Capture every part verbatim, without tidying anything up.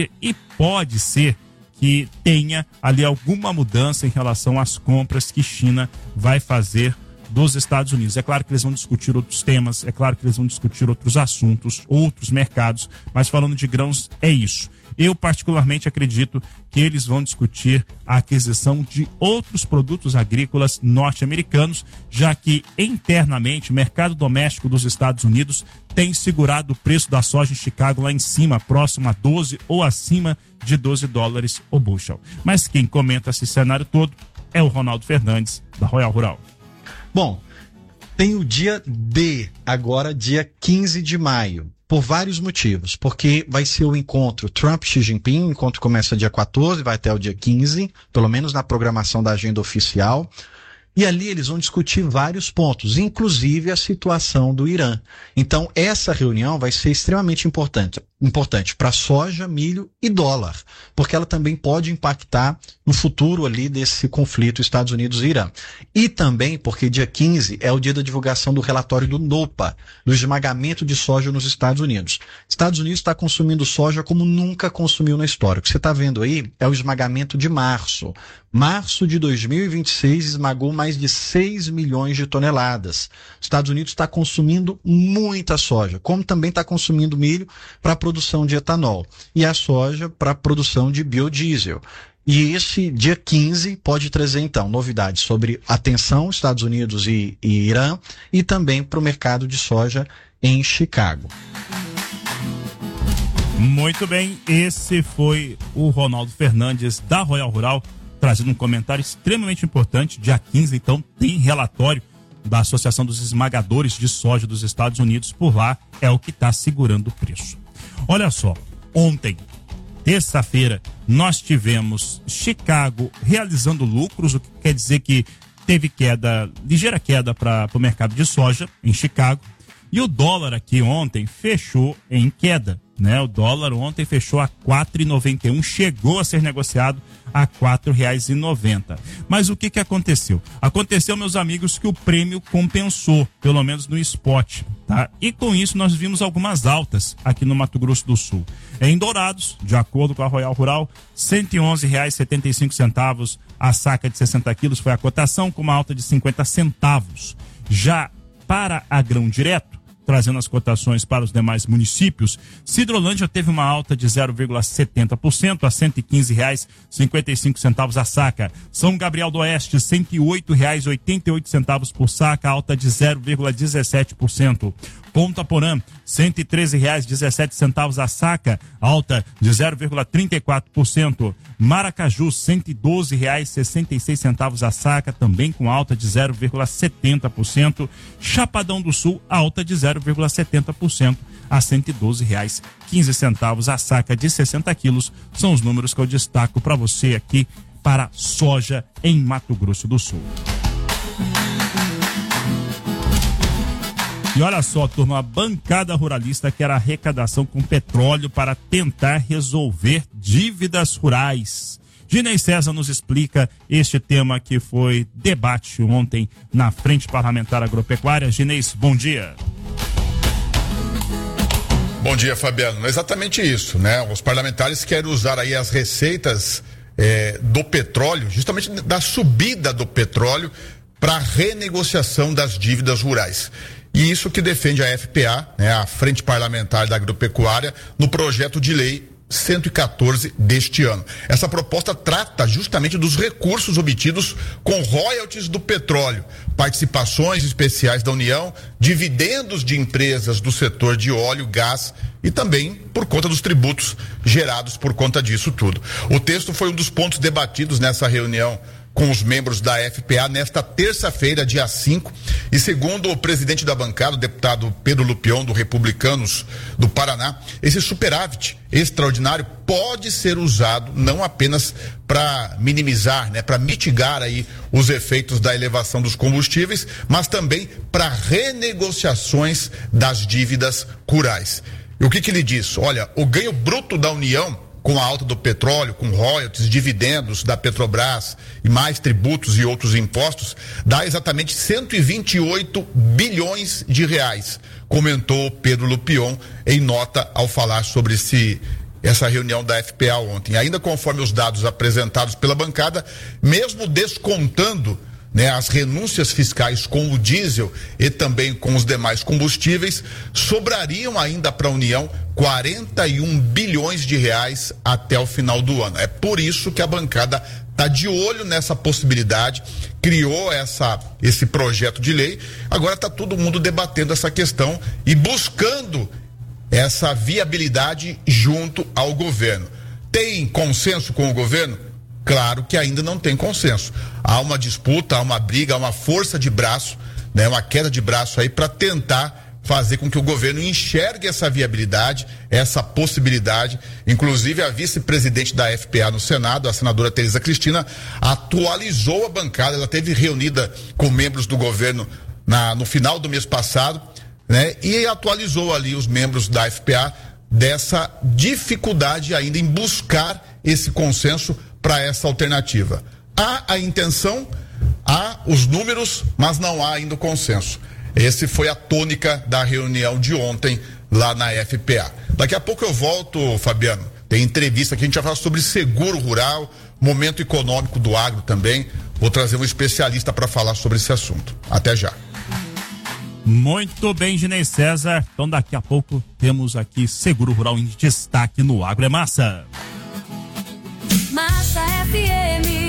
e pode ser que tenha ali alguma mudança em relação às compras que China vai fazer dos Estados Unidos. É claro que eles vão discutir outros temas, é claro que eles vão discutir outros assuntos, outros mercados, mas falando de grãos é isso. Eu particularmente acredito que eles vão discutir a aquisição de outros produtos agrícolas norte-americanos, já que internamente o mercado doméstico dos Estados Unidos tem segurado o preço da soja em Chicago lá em cima, próximo a doze ou acima de doze dólares o bushel. Mas quem comenta esse cenário todo é o Ronaldo Fernandes, da Royal Rural. Bom, tem o dia D, agora dia quinze de maio, por vários motivos, porque vai ser o encontro Trump-Xi Jinping, o encontro começa dia quatorze, vai até o dia quinze, pelo menos na programação da agenda oficial, e ali eles vão discutir vários pontos, inclusive a situação do Irã. Então, essa reunião vai ser extremamente importante, importante para soja, milho e dólar, porque ela também pode impactar no futuro ali desse conflito Estados Unidos e Irã. E também porque dia quinze é o dia da divulgação do relatório do NOPA, do esmagamento de soja nos Estados Unidos. Estados Unidos está consumindo soja como nunca consumiu na história. O que você está vendo aí é o esmagamento de março. Março de dois mil e vinte e seis esmagou mais de seis milhões de toneladas. Os Estados Unidos está consumindo muita soja, como também está consumindo milho para a produção de etanol e a soja para a produção de biodiesel. E esse dia quinze pode trazer, então, novidades sobre a tensão Estados Unidos e, e Irã e também para o mercado de soja em Chicago. Muito bem, esse foi o Ronaldo Fernandes da Royal Rural, trazendo um comentário extremamente importante. Dia quinze, então, tem relatório da Associação dos Esmagadores de Soja dos Estados Unidos. Por lá é o que está segurando o preço. Olha só, ontem, terça-feira, nós tivemos Chicago realizando lucros, o que quer dizer que teve queda, ligeira queda para o mercado de soja em Chicago. E o dólar aqui ontem fechou em queda, né? O dólar ontem fechou a quatro reais e noventa e um, chegou a ser negociado a quatro reais e noventa. Mas o que que aconteceu? Aconteceu, meus amigos, que o prêmio compensou, pelo menos no spot, tá? E com isso nós vimos algumas altas aqui no Mato Grosso do Sul. Em Dourados, de acordo com a Royal Rural, cento e onze reais e setenta e cinco centavos a saca de sessenta quilos foi a cotação, com uma alta de cinquenta centavos. Já para a grão direto, trazendo as cotações para os demais municípios, Sidrolândia teve uma alta de zero vírgula setenta por cento a cento e quinze reais e cinquenta e cinco centavos a saca. São Gabriel do Oeste, cento e oito reais e oitenta e oito centavos por saca, alta de zero vírgula dezessete por cento. Ponta Porã, cento e treze reais e dezessete centavos a saca, alta de zero vírgula trinta e quatro por cento. Maracaju, cento e doze reais e sessenta e seis centavos a saca, também com alta de zero vírgula setenta por cento. Chapadão do Sul, alta de zero vírgula setenta por cento a cento e doze reais e quinze centavos a saca de sessenta quilos. São os números que eu destaco para você aqui para soja em Mato Grosso do Sul. E olha só, turma, a bancada ruralista quer arrecadação com petróleo para tentar resolver dívidas rurais. Ginei César nos explica este tema que foi debate ontem na Frente Parlamentar Agropecuária. Ginei, bom dia. Bom dia, Fabiano. É exatamente isso, né? Os parlamentares querem usar aí as receitas eh, do petróleo, justamente da subida do petróleo, para renegociação das dívidas rurais. E isso que defende a F P A, né, a Frente Parlamentar da Agropecuária, no projeto de lei cento e quatorze deste ano. Essa proposta trata justamente dos recursos obtidos com royalties do petróleo, participações especiais da União, dividendos de empresas do setor de óleo, gás e também por conta dos tributos gerados por conta disso tudo. O texto foi um dos pontos debatidos nessa reunião com os membros da F P A nesta terça-feira, dia cinco, e segundo o presidente da bancada, o deputado Pedro Lupion, do Republicanos do Paraná, esse superávit extraordinário pode ser usado não apenas para minimizar, né, para mitigar aí os efeitos da elevação dos combustíveis, mas também para renegociações das dívidas rurais. E o que que ele diz? Olha, o ganho bruto da União com a alta do petróleo, com royalties, dividendos da Petrobras e mais tributos e outros impostos, dá exatamente cento e vinte e oito bilhões de reais, comentou Pedro Lupion em nota ao falar sobre esse essa reunião da F P A ontem. Ainda conforme os dados apresentados pela bancada, mesmo descontando, né, as renúncias fiscais com o diesel e também com os demais combustíveis, sobrariam ainda para a União quarenta e um bilhões de reais até o final do ano. É por isso que a bancada está de olho nessa possibilidade, criou essa, esse projeto de lei. Agora está todo mundo debatendo essa questão e buscando essa viabilidade junto ao governo. Tem consenso com o governo? Claro que ainda não tem consenso. Há uma disputa, há uma briga, há uma força de braço, né, uma queda de braço aí para tentar fazer com que o governo enxergue essa viabilidade, essa possibilidade. Inclusive a vice-presidente da F P A no Senado, a senadora Tereza Cristina, atualizou a bancada. Ela esteve reunida com membros do governo na, no final do mês passado, né, e atualizou ali os membros da F P A dessa dificuldade ainda em buscar esse consenso para essa alternativa. Há a intenção, há os números, mas não há ainda o consenso. Esse foi a tônica da reunião de ontem lá na F P A. Daqui a pouco eu volto, Fabiano. Tem entrevista aqui, a gente vai falar sobre seguro rural, momento econômico do agro também. Vou trazer um especialista para falar sobre esse assunto. Até já. Muito bem, Ginei César. Então daqui a pouco temos aqui seguro rural em destaque no Agro é Massa. Massa F M.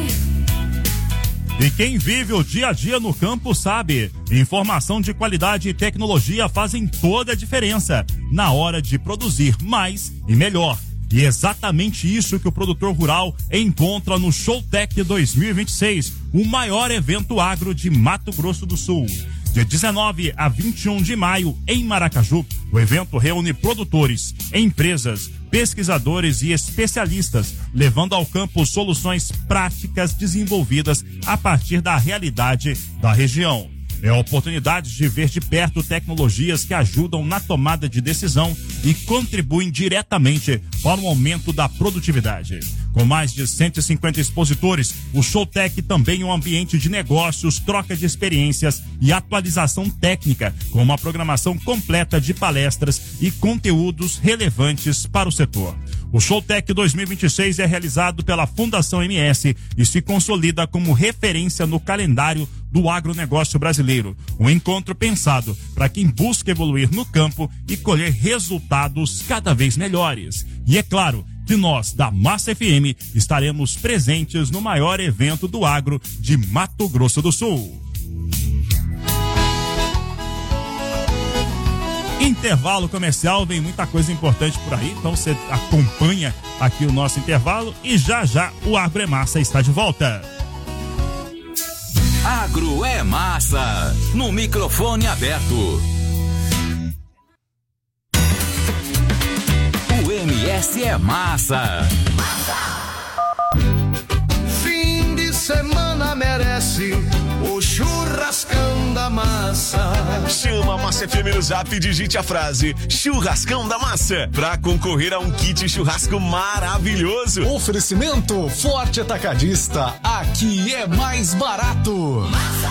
E quem vive o dia a dia no campo sabe, informação de qualidade e tecnologia fazem toda a diferença na hora de produzir mais e melhor. E é exatamente isso que o produtor rural encontra no Showtech dois mil e vinte e seis, o maior evento agro de Mato Grosso do Sul. De dezenove a vinte e um de maio, em Maracaju, o evento reúne produtores, empresas, pesquisadores e especialistas, levando ao campo soluções práticas desenvolvidas a partir da realidade da região. É a oportunidade de ver de perto tecnologias que ajudam na tomada de decisão e contribuem diretamente para o aumento da produtividade. Com mais de cento e cinquenta expositores, o Showtech também é um ambiente de negócios, troca de experiências e atualização técnica, com uma programação completa de palestras e conteúdos relevantes para o setor. O Showtech dois mil e vinte e seis é realizado pela Fundação M S e se consolida como referência no calendário do agronegócio brasileiro. Um encontro pensado para quem busca evoluir no campo e colher resultados cada vez melhores. E é claro que nós, da Massa F M, estaremos presentes no maior evento do agro de Mato Grosso do Sul. Intervalo comercial, vem muita coisa importante por aí, então você acompanha aqui o nosso intervalo e já já o Agro é Massa está de volta. Agro é Massa, no microfone aberto. O M S é massa. Fim de semana merece o churrascão da massa. Chama a Massa F M no Zap e digite a frase churrascão da massa pra concorrer a um kit churrasco maravilhoso. Oferecimento Forte Atacadista, aqui é mais barato.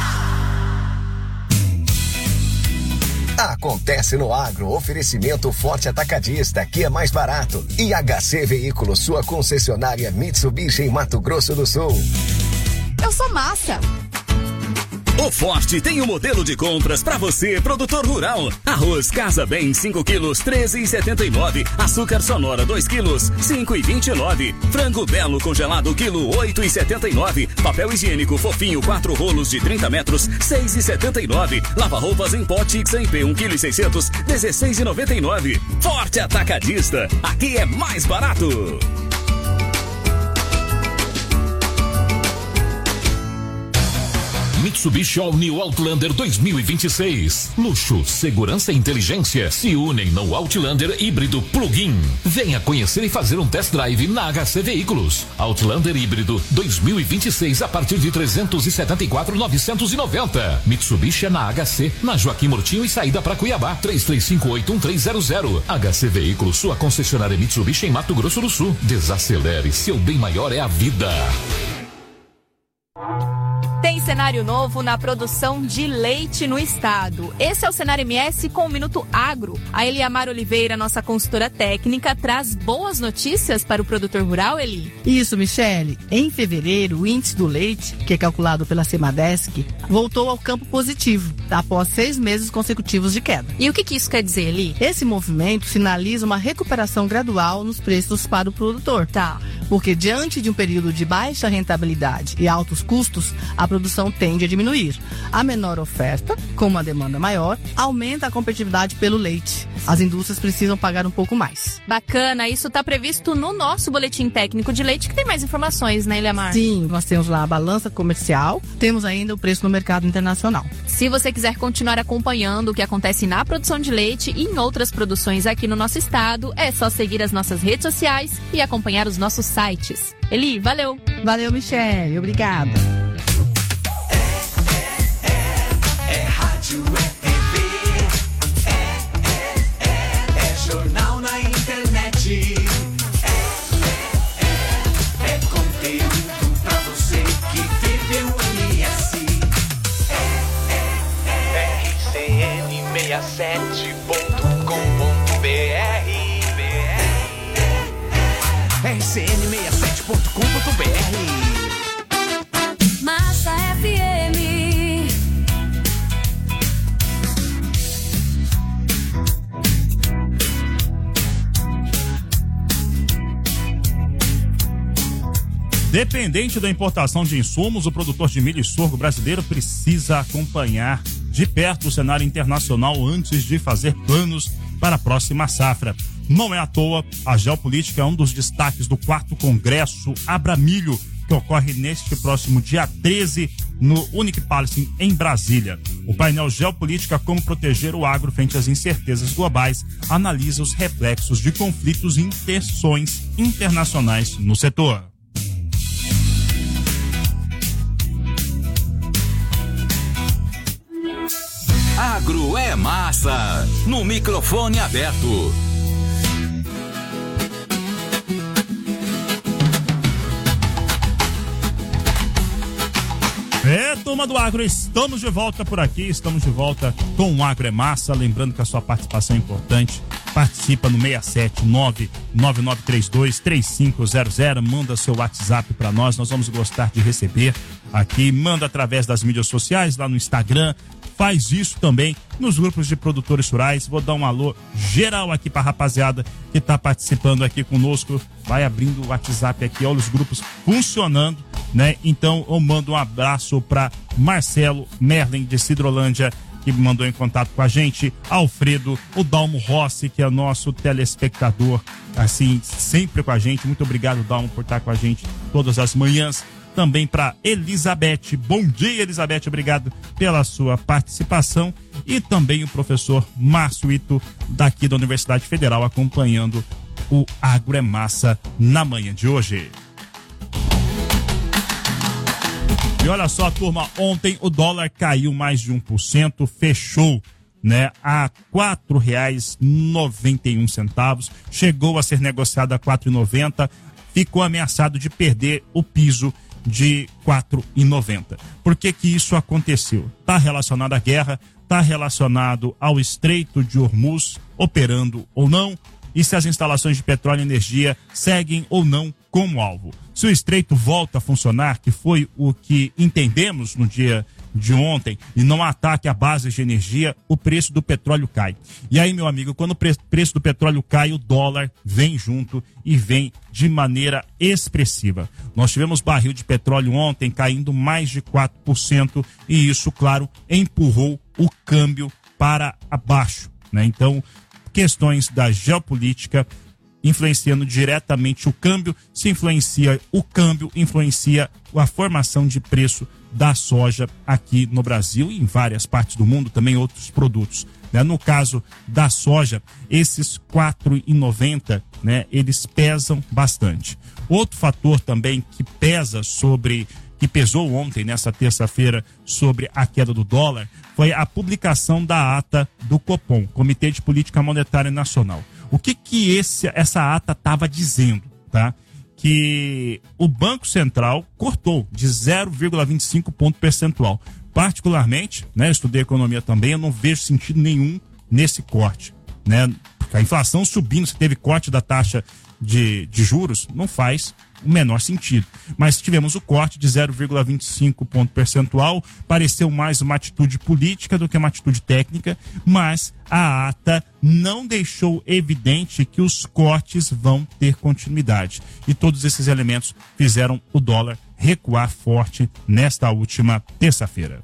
Acontece no agro, oferecimento Forte Atacadista, que é mais barato. E H C Veículos, sua concessionária Mitsubishi em Mato Grosso do Sul. Eu sou Massa. O Forte tem um modelo de compras para você, produtor rural. Arroz Casa Bem, cinco quilos, treze reais e setenta e nove. Açúcar Sonora, dois quilos, cinco reais e vinte e nove. Frango Belo congelado, quilo, oito reais e setenta e nove. Papel higiênico fofinho, quatro rolos de trinta metros, seis reais e setenta e nove. Lava-roupas em pote X M P, um quilo e seiscentos, dezesseis reais e noventa e nove. Forte Atacadista, aqui é mais barato. Mitsubishi All New Outlander dois mil e vinte e seis. Luxo, segurança e inteligência se unem no Outlander híbrido plug-in. Venha conhecer e fazer um test drive na H C Veículos. Outlander híbrido dois mil e vinte e seis a partir de trezentos e setenta e quatro mil novecentos e noventa. Mitsubishi é na H C, na Joaquim Murtinho e saída para Cuiabá. três três cinco oito um três zero zero. H C Veículos, sua concessionária Mitsubishi em Mato Grosso do Sul. Desacelere, seu bem maior é a vida. Tem cenário novo na produção de leite no estado. Esse é o Cenário M S com o Minuto Agro. A Eliamar Oliveira, nossa consultora técnica, traz boas notícias para o produtor rural, Eli? Isso, Michele. Em fevereiro, o índice do leite, que é calculado pela Semadesc, voltou ao campo positivo, após seis meses consecutivos de queda. E o que, que isso quer dizer, Eli? Esse movimento sinaliza uma recuperação gradual nos preços para o produtor. Tá. Porque diante de um período de baixa rentabilidade e altos custos, a produção tende a diminuir. A menor oferta, com uma demanda maior, aumenta a competitividade pelo leite. As indústrias precisam pagar um pouco mais. Bacana, isso está previsto no nosso boletim técnico de leite, que tem mais informações, né, Eliamar? Sim, nós temos lá a balança comercial, temos ainda o preço no mercado internacional. Se você quiser continuar acompanhando o que acontece na produção de leite e em outras produções aqui no nosso estado, é só seguir as nossas redes sociais e acompanhar os nossos sites. Eli, valeu! Valeu, Michele, obrigada! É, é, é rádio, é T V, é, é, é, é jornal na internet, é, é, é, é conteúdo pra você que vive o M S, é, é, é R C N sessenta e sete ponto com ponto B R, R C N sessenta e sete ponto com ponto B R. Massa F M. Dependente da importação de insumos, o produtor de milho e sorgo brasileiro precisa acompanhar de perto o cenário internacional antes de fazer planos para a próxima safra. Não é à toa, a geopolítica é um dos destaques do quarto Congresso Abramilho, que ocorre neste próximo dia treze no Unique Palace em Brasília. O painel Geopolítica Como Proteger o Agro Frente às Incertezas Globais analisa os reflexos de conflitos e tensões internacionais no setor. Agro é massa, no microfone aberto. É, turma do Agro, estamos de volta por aqui, estamos de volta com o Agro é Massa, lembrando que a sua participação é importante, participa no seis sete nove nove nove três dois três cinco zero zero, manda seu WhatsApp para nós, nós vamos gostar de receber aqui, manda através das mídias sociais, lá no Instagram, faz isso também nos grupos de produtores rurais. Vou dar um alô geral aqui pra rapaziada que tá participando aqui conosco. Vai abrindo o WhatsApp aqui, olha os grupos funcionando, né? Então eu mando um abraço pra Marcelo Merlin de Cidrolândia, que me mandou em contato com a gente, Alfredo, o Dalmo Rossi, que é nosso telespectador, assim, sempre com a gente. Muito obrigado, Dalmo, por estar com a gente todas as manhãs. Também para Elizabeth. Bom dia, Elizabeth. Obrigado pela sua participação. E também o professor Márcio Ito, daqui da Universidade Federal, acompanhando o Agro é Massa na manhã de hoje. E olha só, turma, ontem o dólar caiu mais de um por cento, fechou, né, a quatro reais e noventa e um centavos, chegou a ser negociado a quatro reais e noventa centavos, ficou ameaçado de perder o piso de quatro reais e noventa centavos. Por que que isso aconteceu? Está relacionado à guerra, está relacionado ao Estreito de Hormuz operando ou não, e se as instalações de petróleo e energia seguem ou não como alvo. Se o Estreito volta a funcionar, que foi o que entendemos no dia de ontem, e não ataque a bases de energia, o preço do petróleo cai. E aí, meu amigo, quando o pre- preço do petróleo cai, o dólar vem junto e vem de maneira expressiva. Nós tivemos barril de petróleo ontem caindo mais de quatro por cento e isso, claro, empurrou o câmbio para abaixo, né? Então, questões da geopolítica influenciando diretamente o câmbio, se influencia o câmbio, influencia a formação de preço da soja aqui no Brasil e em várias partes do mundo, também outros produtos, né? No caso da soja, esses quatro reais e noventa centavos, né, eles pesam bastante. Outro fator também que pesa sobre, que pesou ontem, nessa terça-feira, sobre a queda do dólar, foi a publicação da ata do Copom, Comitê de Política Monetária Nacional. O que que esse, essa ata estava dizendo, tá? que o Banco Central cortou de zero vírgula vinte e cinco ponto percentual. Particularmente, né, eu estudei economia também, eu não vejo sentido nenhum nesse corte, né? Porque a inflação subindo, se teve corte da taxa de, de juros, não faz o menor sentido. Mas tivemos o corte de zero vírgula vinte e cinco ponto percentual, pareceu mais uma atitude política do que uma atitude técnica, mas a ata não deixou evidente que os cortes vão ter continuidade. E todos esses elementos fizeram o dólar recuar forte nesta última terça-feira.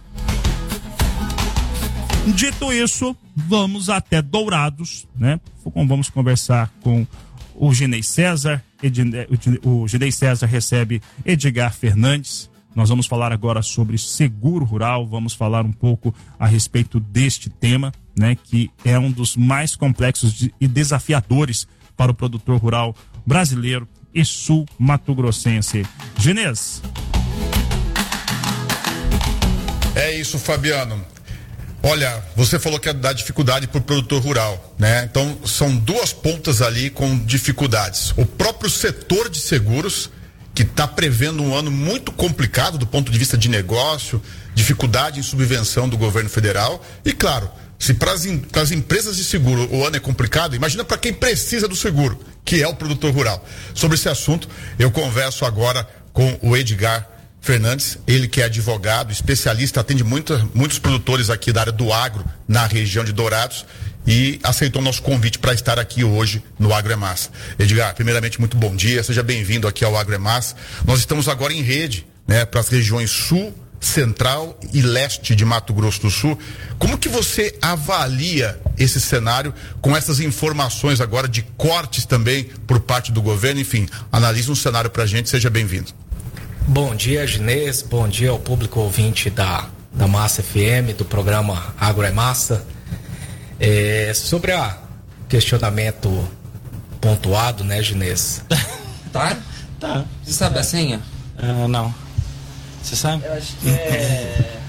Dito isso, vamos até Dourados, né? Vamos conversar com o Ginei César. O Ginei César recebe Edgar Fernandes. Nós vamos falar agora sobre seguro rural, vamos falar um pouco a respeito deste tema, né? Que é um dos mais complexos e desafiadores para o produtor rural brasileiro e sul-mato-grossense. Ginês. É isso, Fabiano. Olha, você falou que é da dificuldade para o produtor rural, né? Então, são duas pontas ali com dificuldades. O próprio setor de seguros, que está prevendo um ano muito complicado do ponto de vista de negócio, dificuldade em subvenção do governo federal. E, claro, se para as empresas de seguro o ano é complicado, imagina para quem precisa do seguro, que é o produtor rural. Sobre esse assunto, eu converso agora com o Edgar Fernandes, ele que é advogado, especialista, atende muita, muitos produtores aqui da área do agro na região de Dourados e aceitou nosso convite para estar aqui hoje no Agro é Massa. Edgar, primeiramente, muito bom dia, seja bem-vindo aqui ao Agro é Massa. Nós estamos agora em rede, né, para as regiões sul, central e leste de Mato Grosso do Sul. Como que você avalia esse cenário com essas informações agora de cortes também por parte do governo? Enfim, analise um cenário para a gente, seja bem-vindo. Bom dia, Ginês, bom dia ao público ouvinte da, da Massa F M, do programa Agro é Massa. É, sobre o questionamento pontuado, né, Ginês? Tá? Tá. Você sabe a senha? Uh, não. Você sabe? Eu acho que é...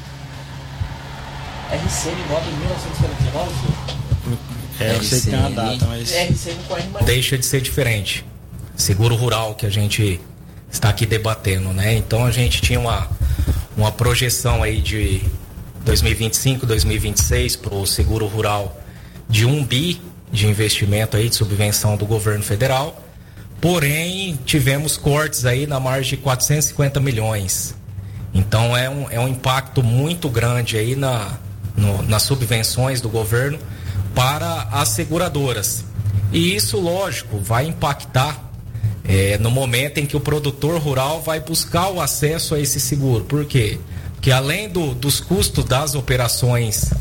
R C N nove mil novecentos e quarenta e nove? É, eu sei que tem uma data, mas... R C N não corre mais. Deixa de ser diferente. Seguro rural que a gente está aqui debatendo, né? Então a gente tinha uma, uma projeção aí de dois mil e vinte e cinco, dois mil e vinte e seis para o seguro rural de um bi de investimento aí de subvenção do governo federal, porém tivemos cortes aí na margem de quatrocentos e cinquenta milhões. Então é um, é um impacto muito grande aí na, no, nas subvenções do governo para as seguradoras. E isso, lógico, vai impactar É, no momento em que o produtor rural vai buscar o acesso a esse seguro. Por quê? Porque além do, dos custos das operações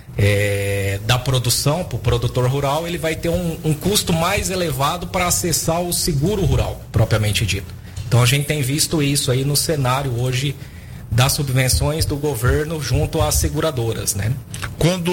é, da produção para o produtor rural, ele vai ter um, um custo mais elevado para acessar o seguro rural, propriamente dito. Então a gente tem visto isso aí no cenário hoje das subvenções do governo junto às seguradoras, né? Quando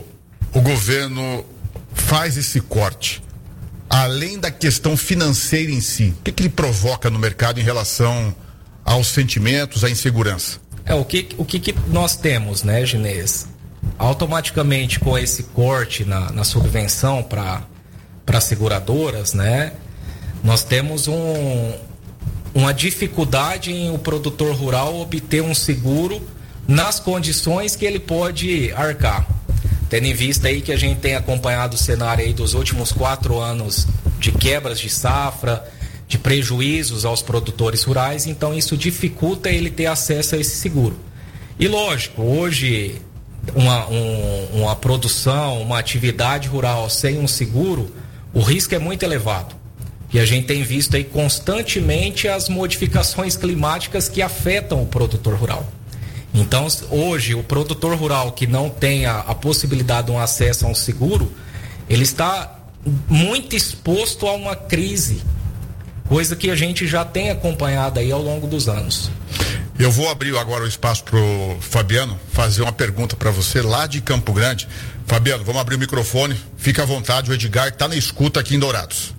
o governo faz esse corte, além da questão financeira em si, o que, que ele provoca no mercado em relação aos sentimentos, à insegurança? É, o que, o que, que nós temos, né, Ginês? Automaticamente com esse corte na, na subvenção para para seguradoras, né, nós temos um, uma dificuldade em o produtor rural obter um seguro nas condições que ele pode arcar. Tendo em vista aí que a gente tem acompanhado o cenário aí dos últimos quatro anos de quebras de safra, de prejuízos aos produtores rurais, então isso dificulta ele ter acesso a esse seguro. E lógico, hoje uma, um, uma produção, uma atividade rural sem um seguro, o risco é muito elevado. E a gente tem visto aí constantemente as modificações climáticas que afetam o produtor rural. Então, hoje, o produtor rural que não tem a, a possibilidade de um acesso a um seguro, ele está muito exposto a uma crise, coisa que a gente já tem acompanhado aí ao longo dos anos. Eu vou abrir agora o espaço para o Fabiano fazer uma pergunta para você lá de Campo Grande. Fabiano, vamos abrir o microfone, fica à vontade, o Edgar está na escuta aqui em Dourados.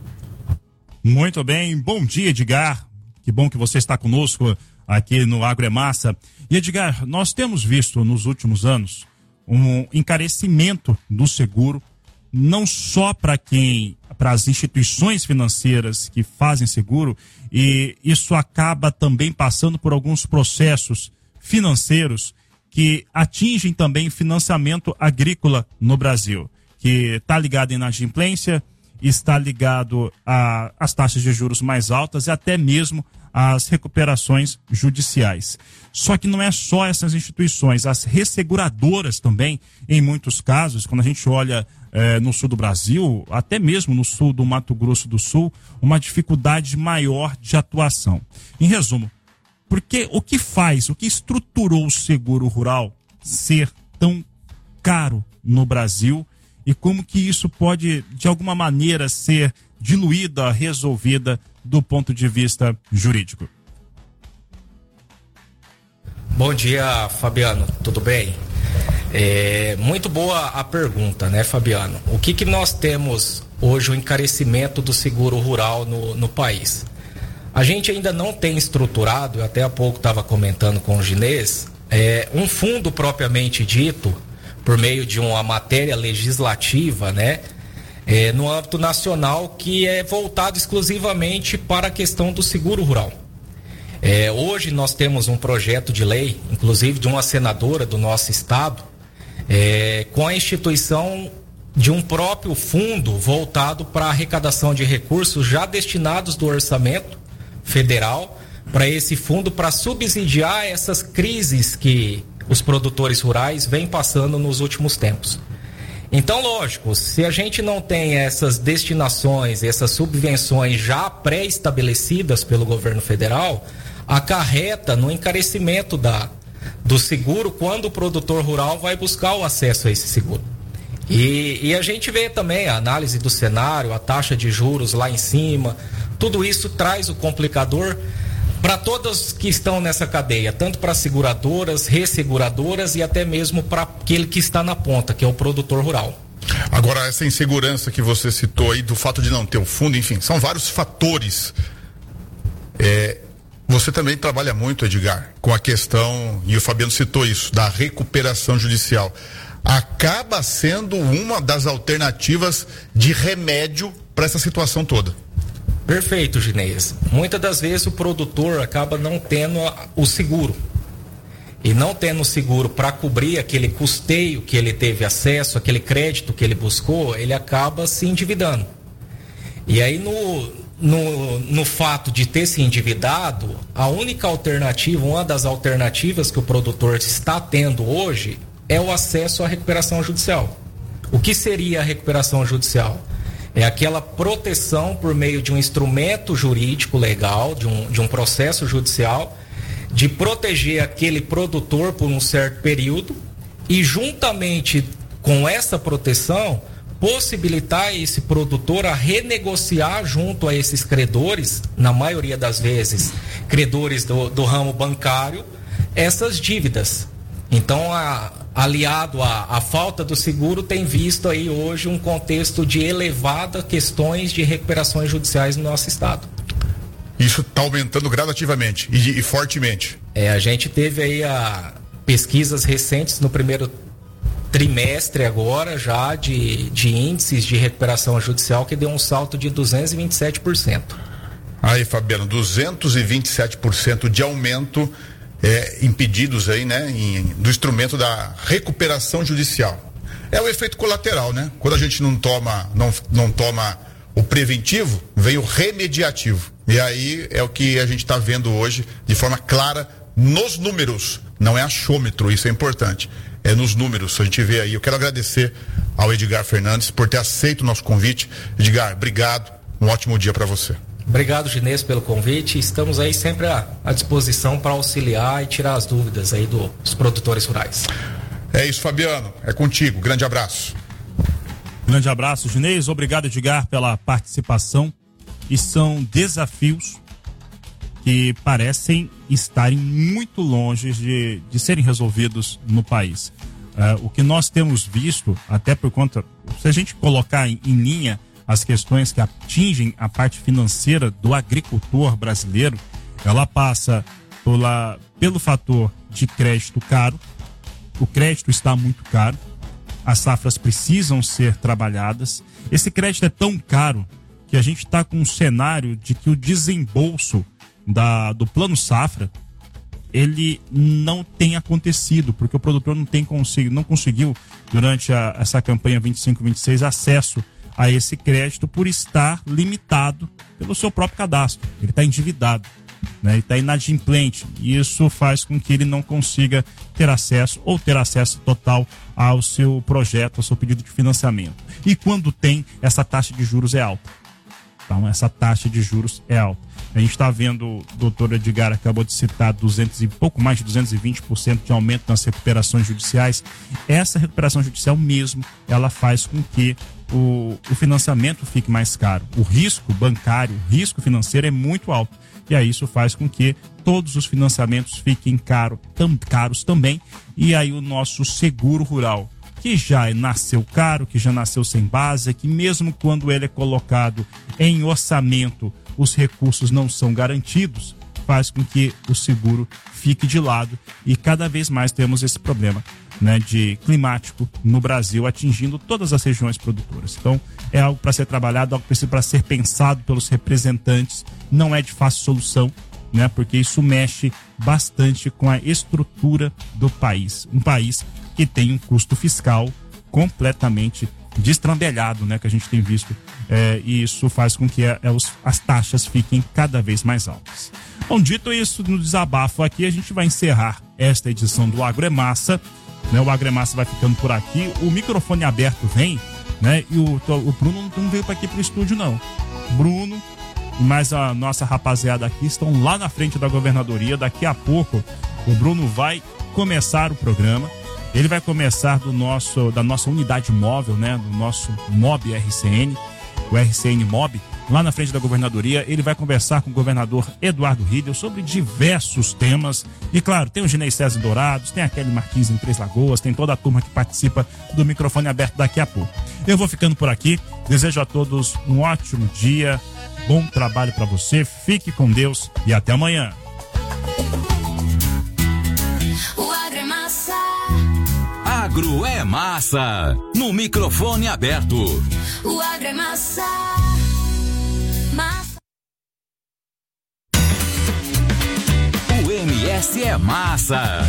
Muito bem, bom dia, Edgar, que bom que você está conosco aqui no Agro é Massa. E Edgar, nós temos visto nos últimos anos um encarecimento do seguro, não só para quem para as instituições financeiras que fazem seguro, e isso acaba também passando por alguns processos financeiros que atingem também financiamento agrícola no Brasil, que está ligado à inadimplência, está ligado às taxas de juros mais altas e até mesmo às recuperações judiciais. Só que não é só essas instituições, as resseguradoras também, em muitos casos, quando a gente olha eh, no sul do Brasil, até mesmo no sul do Mato Grosso do Sul, uma dificuldade maior de atuação. Em resumo, porque o que faz, o que estruturou o seguro rural ser tão caro no Brasil e como que isso pode, de alguma maneira, ser diluída, resolvida do ponto de vista jurídico? Bom dia, Fabiano, tudo bem? É, muito boa a pergunta, né, Fabiano? O que que nós temos hoje o encarecimento do seguro rural no, no país? A gente ainda não tem estruturado, eu até há pouco estava comentando com o Ginês, é, um fundo propriamente dito, por meio de uma matéria legislativa, né, é, no âmbito nacional, que é voltado exclusivamente para a questão do seguro rural. É, hoje nós temos um projeto de lei, inclusive de uma senadora do nosso estado, é, com a instituição de um próprio fundo voltado para a arrecadação de recursos já destinados do orçamento federal para esse fundo, para subsidiar essas crises que os produtores rurais vêm passando nos últimos tempos. Então, lógico, se a gente não tem essas destinações, essas subvenções já pré-estabelecidas pelo governo federal, acarreta no encarecimento da, do seguro quando o produtor rural vai buscar o acesso a esse seguro. E, e a gente vê também a análise do cenário, a taxa de juros lá em cima, tudo isso traz o complicador para todas que estão nessa cadeia, tanto para seguradoras, resseguradoras e até mesmo para aquele que está na ponta, que é o produtor rural. Agora, essa insegurança que você citou aí, do fato de não ter o fundo, enfim, são vários fatores. É, você também trabalha muito, Edgar, com a questão, e o Fabiano citou isso, da recuperação judicial. Acaba sendo uma das alternativas de remédio para essa situação toda. Perfeito, Ginês. Muitas das vezes o produtor acaba não tendo o seguro. E não tendo o seguro para cobrir aquele custeio que ele teve acesso, aquele crédito que ele buscou, ele acaba se endividando. E aí no, no, no fato de ter se endividado, a única alternativa, uma das alternativas que o produtor está tendo hoje é o acesso à recuperação judicial. O que seria a recuperação judicial? É aquela proteção por meio de um instrumento jurídico legal, de um, de um processo judicial, de proteger aquele produtor por um certo período e, juntamente com essa proteção, possibilitar esse produtor a renegociar junto a esses credores, na maioria das vezes, credores do, do ramo bancário, essas dívidas. Então, a, aliado à, à falta do seguro, tem visto aí hoje um contexto de elevadas questões de recuperações judiciais no nosso estado. Isso está aumentando gradativamente e, e fortemente. É, a gente teve aí a, pesquisas recentes no primeiro trimestre agora já de, de índices de recuperação judicial que deu um salto de duzentos e vinte e sete por cento. Aí, Fabiano, duzentos e vinte e sete por cento de aumento É, impedidos aí, né, em, do instrumento da recuperação judicial. É o efeito colateral, né? Quando a gente não toma, não, não toma o preventivo, vem o remediativo. E aí é o que a gente está vendo hoje de forma clara nos números. Não é achômetro, isso é importante. É nos números, a gente vê aí. Eu quero agradecer ao Edgar Fernandes por ter aceito o nosso convite. Edgar, obrigado. Um ótimo dia para você. Obrigado, Ginês, pelo convite. Estamos aí sempre à, à disposição para auxiliar e tirar as dúvidas aí do, dos produtores rurais. É isso, Fabiano. É contigo. Grande abraço. Grande abraço, Ginês. Obrigado, Edgar, pela participação. E são desafios que parecem estarem muito longe de, de serem resolvidos no país. Uh, o que nós temos visto, até por conta, se a gente colocar em, em linha as questões que atingem a parte financeira do agricultor brasileiro, ela passa pela, pelo fator de crédito caro. O crédito está muito caro. as safras precisam ser trabalhadas. Esse crédito é tão caro que a gente está com um cenário de que o desembolso da, do plano safra ele não tem acontecido, porque o produtor não, tem consigo, não conseguiu, durante a, essa campanha vinte e cinco, vinte e seis, acesso a esse crédito por estar limitado pelo seu próprio cadastro. Ele está endividado, né? Ele está inadimplente, e isso faz com que ele não consiga ter acesso ou ter acesso total ao seu projeto, ao seu pedido de financiamento. E quando tem, essa taxa de juros é alta. Então, essa taxa de juros é alta. A gente está vendo, o doutor Edgar acabou de citar duzentos e pouco mais de duzentos e vinte por cento de aumento nas recuperações judiciais. Essa recuperação judicial mesmo, ela faz com que o, o financiamento fique mais caro. O risco bancário, o risco financeiro é muito alto. E aí isso faz com que todos os financiamentos fiquem caro, tão caros também. E aí o nosso seguro rural, que já nasceu caro, que já nasceu sem base, que mesmo quando ele é colocado em orçamento, os recursos não são garantidos, faz com que o seguro fique de lado, e cada vez mais temos esse problema, né, de climático no Brasil, atingindo todas as regiões produtoras. Então é algo para ser trabalhado, algo para ser pensado pelos representantes. Não é de fácil solução, né, porque isso mexe bastante com a estrutura do país, um país que tem um custo fiscal completamente destrambelhado, né, que a gente tem visto, é, e isso faz com que é, é, os, as taxas fiquem cada vez mais altas. Bom, dito isso, no desabafo aqui, a gente vai encerrar esta edição do Agro é Massa, né, o Agro é Massa vai ficando por aqui, o microfone aberto vem, né, e o, o Bruno não veio para aqui pro estúdio não. Bruno, mas a nossa rapaziada aqui estão lá na frente da governadoria. Daqui a pouco o Bruno vai começar o programa. Ele vai começar do nosso, da nossa unidade móvel, né? Do nosso MOB R C N, o R C N MOB, lá na frente da governadoria. Ele vai conversar com o governador Eduardo Riedel sobre diversos temas. E claro, tem o Ginei César Dourados, tem a Kelly Martins em Três Lagoas, tem toda a turma que participa do microfone aberto daqui a pouco. Eu vou ficando por aqui. Desejo a todos um ótimo dia, bom trabalho para você, fique com Deus e até amanhã. O Agro é Massa. Agro é Massa, no microfone aberto. O Agro é Massa. Massa. O M S é Massa.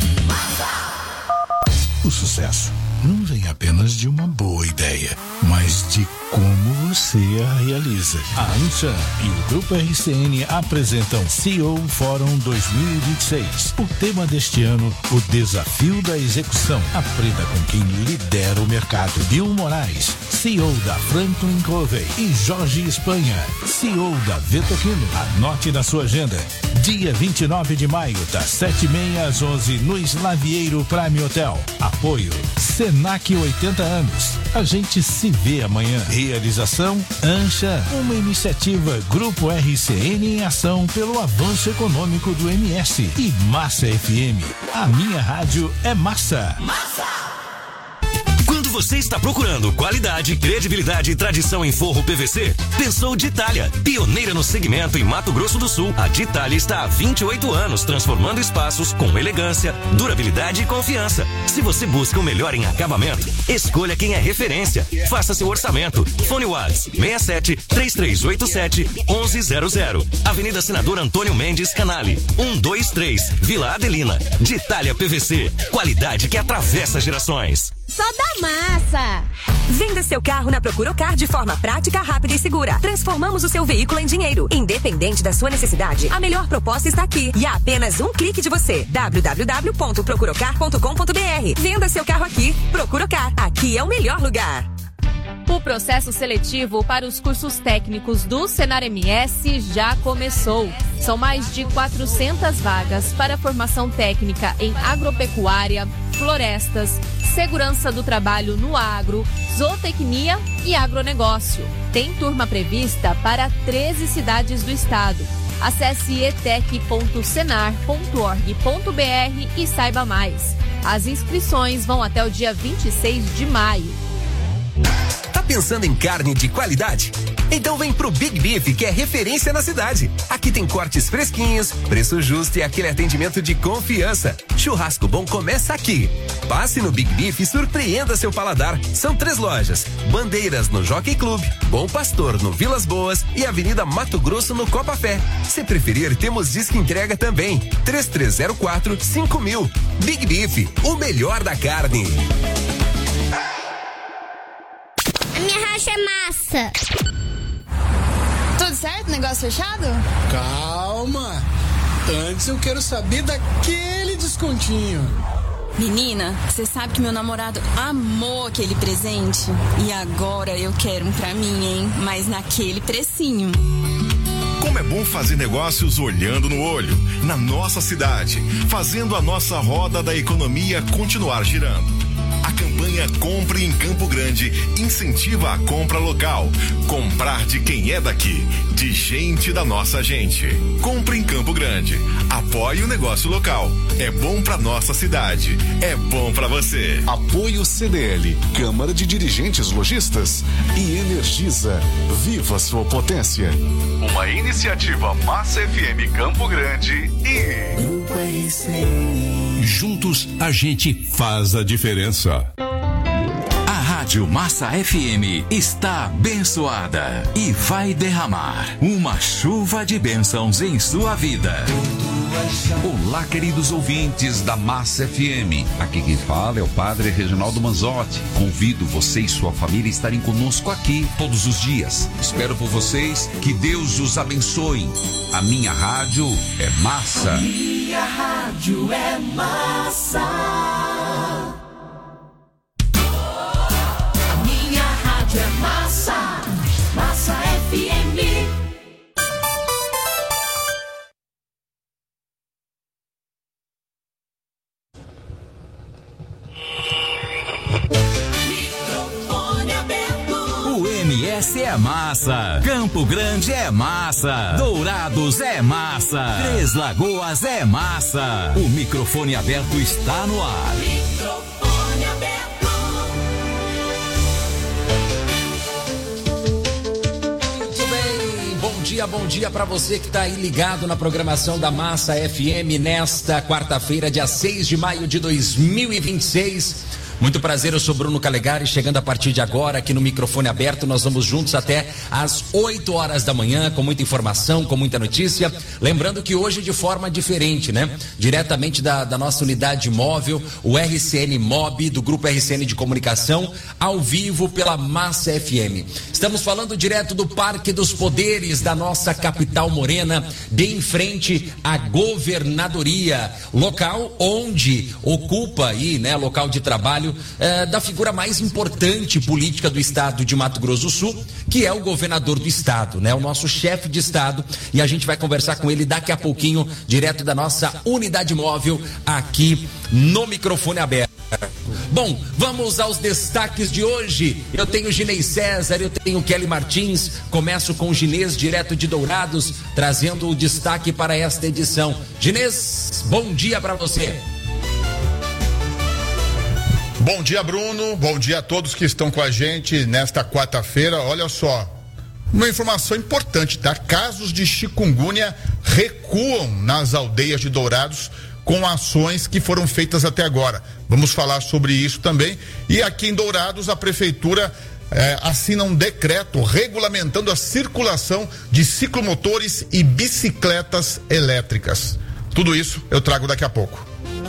O sucesso não vem apenas de uma boa ideia, mas de como você a realiza. A Anshan e o Grupo R C N apresentam C E O Fórum dois mil e vinte e seis. O tema deste ano, o desafio da execução. Aprenda com quem lidera o mercado. Bill Moraes, C E O da Franklin Covey, e Jorge Espanha, C E O da Vetoquino. Anote na sua agenda. Dia vinte e nove de maio, das sete e meia às onze, no Slavieiro Prime Hotel. Apoio Senac oitenta anos. A gente se vê amanhã. Realização Anshan, uma iniciativa Grupo R C N em ação pelo avanço econômico do M S. E Massa F M. A minha rádio é Massa. Massa! Quando você está procurando qualidade, credibilidade e tradição em forro P V C, pensou Ditalia. Pioneira no segmento em Mato Grosso do Sul, a Ditalia está há vinte e oito anos transformando espaços com elegância, durabilidade e confiança. Se você busca o melhor em acabamento, escolha quem é referência. Faça seu orçamento. Fone WhatsApp seis sete, três três oito sete, um um zero zero. Avenida Senador Antônio Mendes Canale, cento e vinte e três, Vila Adelina. Ditalia P V C, qualidade que atravessa gerações. Só da massa! Venda seu carro na Procuracar de forma prática, rápida e segura. Transformamos o seu veículo em dinheiro. Independente da sua necessidade, a melhor proposta está aqui. E a apenas um clique de você. w w w ponto procuracar ponto com ponto b r. Venda seu carro aqui. Procuracar. Aqui é o melhor lugar. O processo seletivo para os cursos técnicos do Senar M S já começou. São mais de quatrocentas vagas para formação técnica em agropecuária, florestas, segurança do trabalho no agro, zootecnia e agronegócio. Tem turma prevista para treze cidades do estado. Acesse etec ponto senar ponto org ponto b r e saiba mais. As inscrições vão até o dia vinte e seis de maio. Tá pensando em carne de qualidade? Então vem pro Big Beef, que é referência na cidade. Aqui tem cortes fresquinhos, preço justo e aquele atendimento de confiança. Churrasco bom começa aqui. Passe no Big Beef e surpreenda seu paladar. São três lojas: Bandeiras no Jockey Club, Bom Pastor no Vilas Boas e Avenida Mato Grosso no Copa Fé. Se preferir, temos disque entrega também. três três zero quatro, cinco mil. Big Beef, o melhor da carne. A minha racha é massa. Tudo certo? Negócio fechado? Calma. Antes eu quero saber daquele descontinho. Menina, você sabe que meu namorado amou aquele presente? E agora eu quero um pra mim, hein? Mas naquele precinho. Como é bom fazer negócios olhando no olho, na nossa cidade, fazendo a nossa roda da economia continuar girando. A campanha Compre em Campo Grande incentiva a compra local. Comprar de quem é daqui, de gente da nossa gente. Compre em Campo Grande. Apoie o negócio local. É bom pra nossa cidade. É bom pra você. Apoio C D L, Câmara de Dirigentes Lojistas e Energisa. Viva sua potência. Uma iniciativa Massa F M Campo Grande e Grupo R C N. Juntos a gente faz a diferença. A Rádio Massa F M está abençoada e vai derramar uma chuva de bênçãos em sua vida. Olá, queridos ouvintes da Massa F M. Aqui quem fala é o Padre Reginaldo Manzotti. Convido você e sua família a estarem conosco aqui todos os dias. Espero por vocês, que Deus os abençoe. A minha rádio é massa. A minha rádio é massa. A minha rádio é massa. Massa F M. O M S é massa, Campo Grande é massa, Dourados é massa, Três Lagoas é massa. O microfone aberto está no ar. Microfone aberto. Muito bem, bom dia, bom dia para você que está aí ligado na programação da Massa F M nesta quarta-feira, dia seis de maio de dois mil e vinte e seis. Muito prazer, eu sou Bruno Calegari, chegando a partir de agora aqui no microfone aberto. Nós vamos juntos até às oito horas da manhã, com muita informação, com muita notícia. Lembrando que hoje de forma diferente, né? Diretamente da, da nossa unidade móvel, o R C N Mob, do Grupo R C N de Comunicação, ao vivo pela Massa F M. Estamos falando direto do Parque dos Poderes da nossa capital morena, bem em frente à governadoria, local onde ocupa aí, né, local de trabalho É, da figura mais importante política do estado de Mato Grosso do Sul, que é o governador do estado, né? O nosso chefe de estado, e a gente vai conversar com ele daqui a pouquinho, direto da nossa unidade móvel, aqui no microfone aberto. Bom, vamos aos destaques de hoje. Eu tenho Ginês César, eu tenho Kelly Martins. Começo com o Ginês, direto de Dourados, trazendo o destaque para esta edição. Ginês, bom dia para você. Bom dia, Bruno. Bom dia a todos que estão com a gente nesta quarta-feira. Olha só, uma informação importante, tá? Casos de chikungunya recuam nas aldeias de Dourados com ações que foram feitas até agora. Vamos falar sobre isso também. E aqui em Dourados, a prefeitura eh, assina um decreto regulamentando a circulação de ciclomotores e bicicletas elétricas. Tudo isso eu trago daqui a pouco.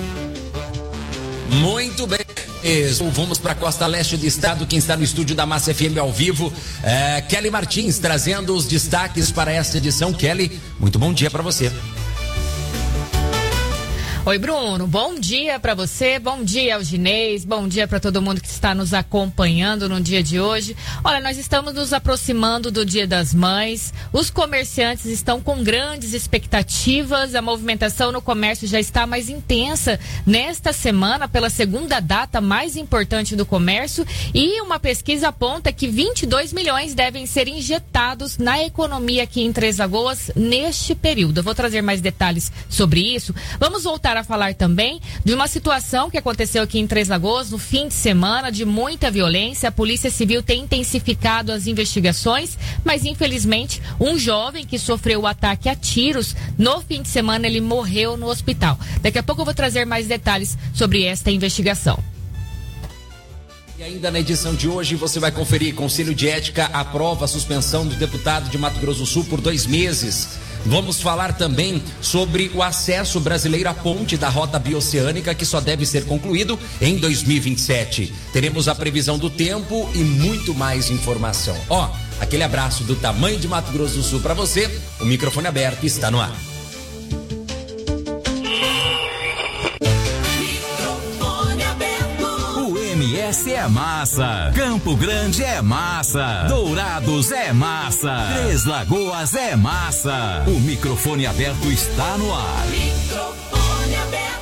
Muito bem. Vamos para a costa leste do estado. Quem está no estúdio da Massa F M ao vivo é Kelly Martins, trazendo os destaques para esta edição. Kelly, muito bom dia para você. Oi, Bruno, bom dia para você, bom dia ao Ginês, bom dia para todo mundo que está nos acompanhando no dia de hoje. Olha, nós estamos nos aproximando do Dia das Mães, os comerciantes estão com grandes expectativas, a movimentação no comércio já está mais intensa nesta semana, pela segunda data mais importante do comércio, e uma pesquisa aponta que vinte e dois milhões devem ser injetados na economia aqui em Três Lagoas neste período. Eu vou trazer mais detalhes sobre isso. Vamos voltar voltar a falar também de uma situação que aconteceu aqui em Três Lagoas no fim de semana, de muita violência. A Polícia Civil tem intensificado as investigações, mas infelizmente um jovem que sofreu o ataque a tiros no fim de semana, ele morreu no hospital. Daqui a pouco eu vou trazer mais detalhes sobre esta investigação. E ainda na edição de hoje você vai conferir: Conselho de Ética aprova a suspensão do deputado de Mato Grosso do Sul por dois meses. Vamos falar também sobre o acesso brasileiro à ponte da Rota Bioceânica, que só deve ser concluído em dois mil e vinte e sete. Teremos a previsão do tempo e muito mais informação. Ó, aquele abraço do tamanho de Mato Grosso do Sul para você. O microfone aberto está no ar. M S é massa, Campo Grande é massa, Dourados é massa, Três Lagoas é massa. O microfone aberto está no ar. Microfone aberto.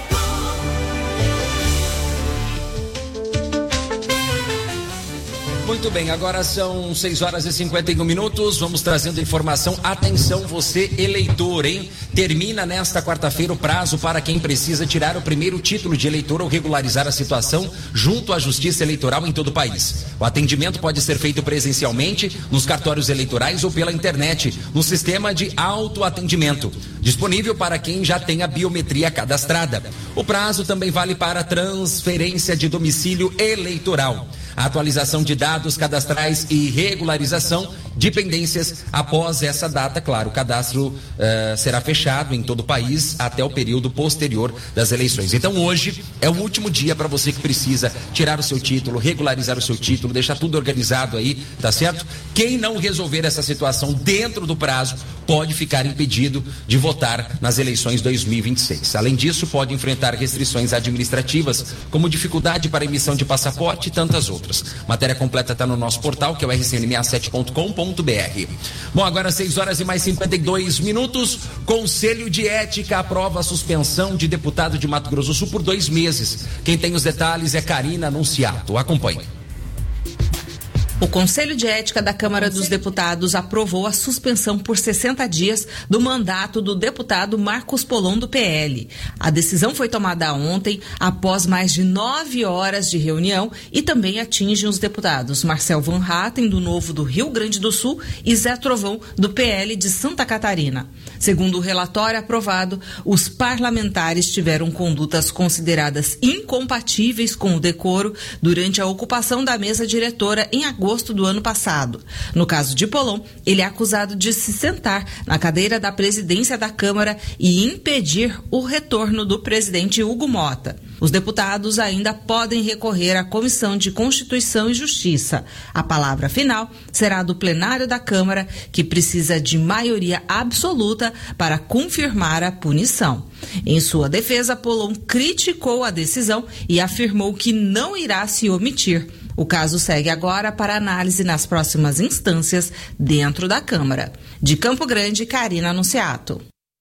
Muito bem, agora são seis horas e cinquenta e um minutos. Vamos trazendo informação. Atenção, você eleitor, hein? Termina nesta quarta-feira o prazo para quem precisa tirar o primeiro título de eleitor ou regularizar a situação junto à Justiça Eleitoral em todo o país. O atendimento pode ser feito presencialmente nos cartórios eleitorais ou pela internet, no sistema de autoatendimento, disponível para quem já tem a biometria cadastrada. O prazo também vale para transferência de domicílio eleitoral, a atualização de dados cadastrais e regularização de pendências. Após essa data, claro, o cadastro uh, será fechado em todo o país até o período posterior das eleições. Então hoje é o último dia para você que precisa tirar o seu título, regularizar o seu título, deixar tudo organizado aí, tá certo? Quem não resolver essa situação dentro do prazo pode ficar impedido de votar nas eleições dois mil e vinte e seis. Além disso, pode enfrentar restrições administrativas, como dificuldade para emissão de passaporte e tantas outras. Matéria completa está no nosso portal, que é o r c n sessenta e sete ponto com ponto b r. Bom, agora seis horas e mais cinquenta e dois minutos. Conselho de Ética aprova a suspensão de deputado de Mato Grosso do Sul por dois meses. Quem tem os detalhes é Karina Anunciato. Acompanhe. O Conselho de Ética da Câmara dos Deputados aprovou a suspensão por sessenta dias do mandato do deputado Marcos Polon, do P L. A decisão foi tomada ontem, após mais de nove horas de reunião, e também atinge os deputados Marcel Van Hatten, do Novo do Rio Grande do Sul, e Zé Trovão, do P L de Santa Catarina. Segundo o relatório aprovado, os parlamentares tiveram condutas consideradas incompatíveis com o decoro durante a ocupação da mesa diretora em agosto do ano passado. No caso de Polon, ele é acusado de se sentar na cadeira da presidência da Câmara e impedir o retorno do presidente Hugo Mota. Os deputados ainda podem recorrer à Comissão de Constituição e Justiça. A palavra final será do plenário da Câmara, que precisa de maioria absoluta para confirmar a punição. Em sua defesa, Polon criticou a decisão e afirmou que não irá se omitir. O caso segue agora para análise nas próximas instâncias dentro da Câmara. De Campo Grande, Karina Anunciato.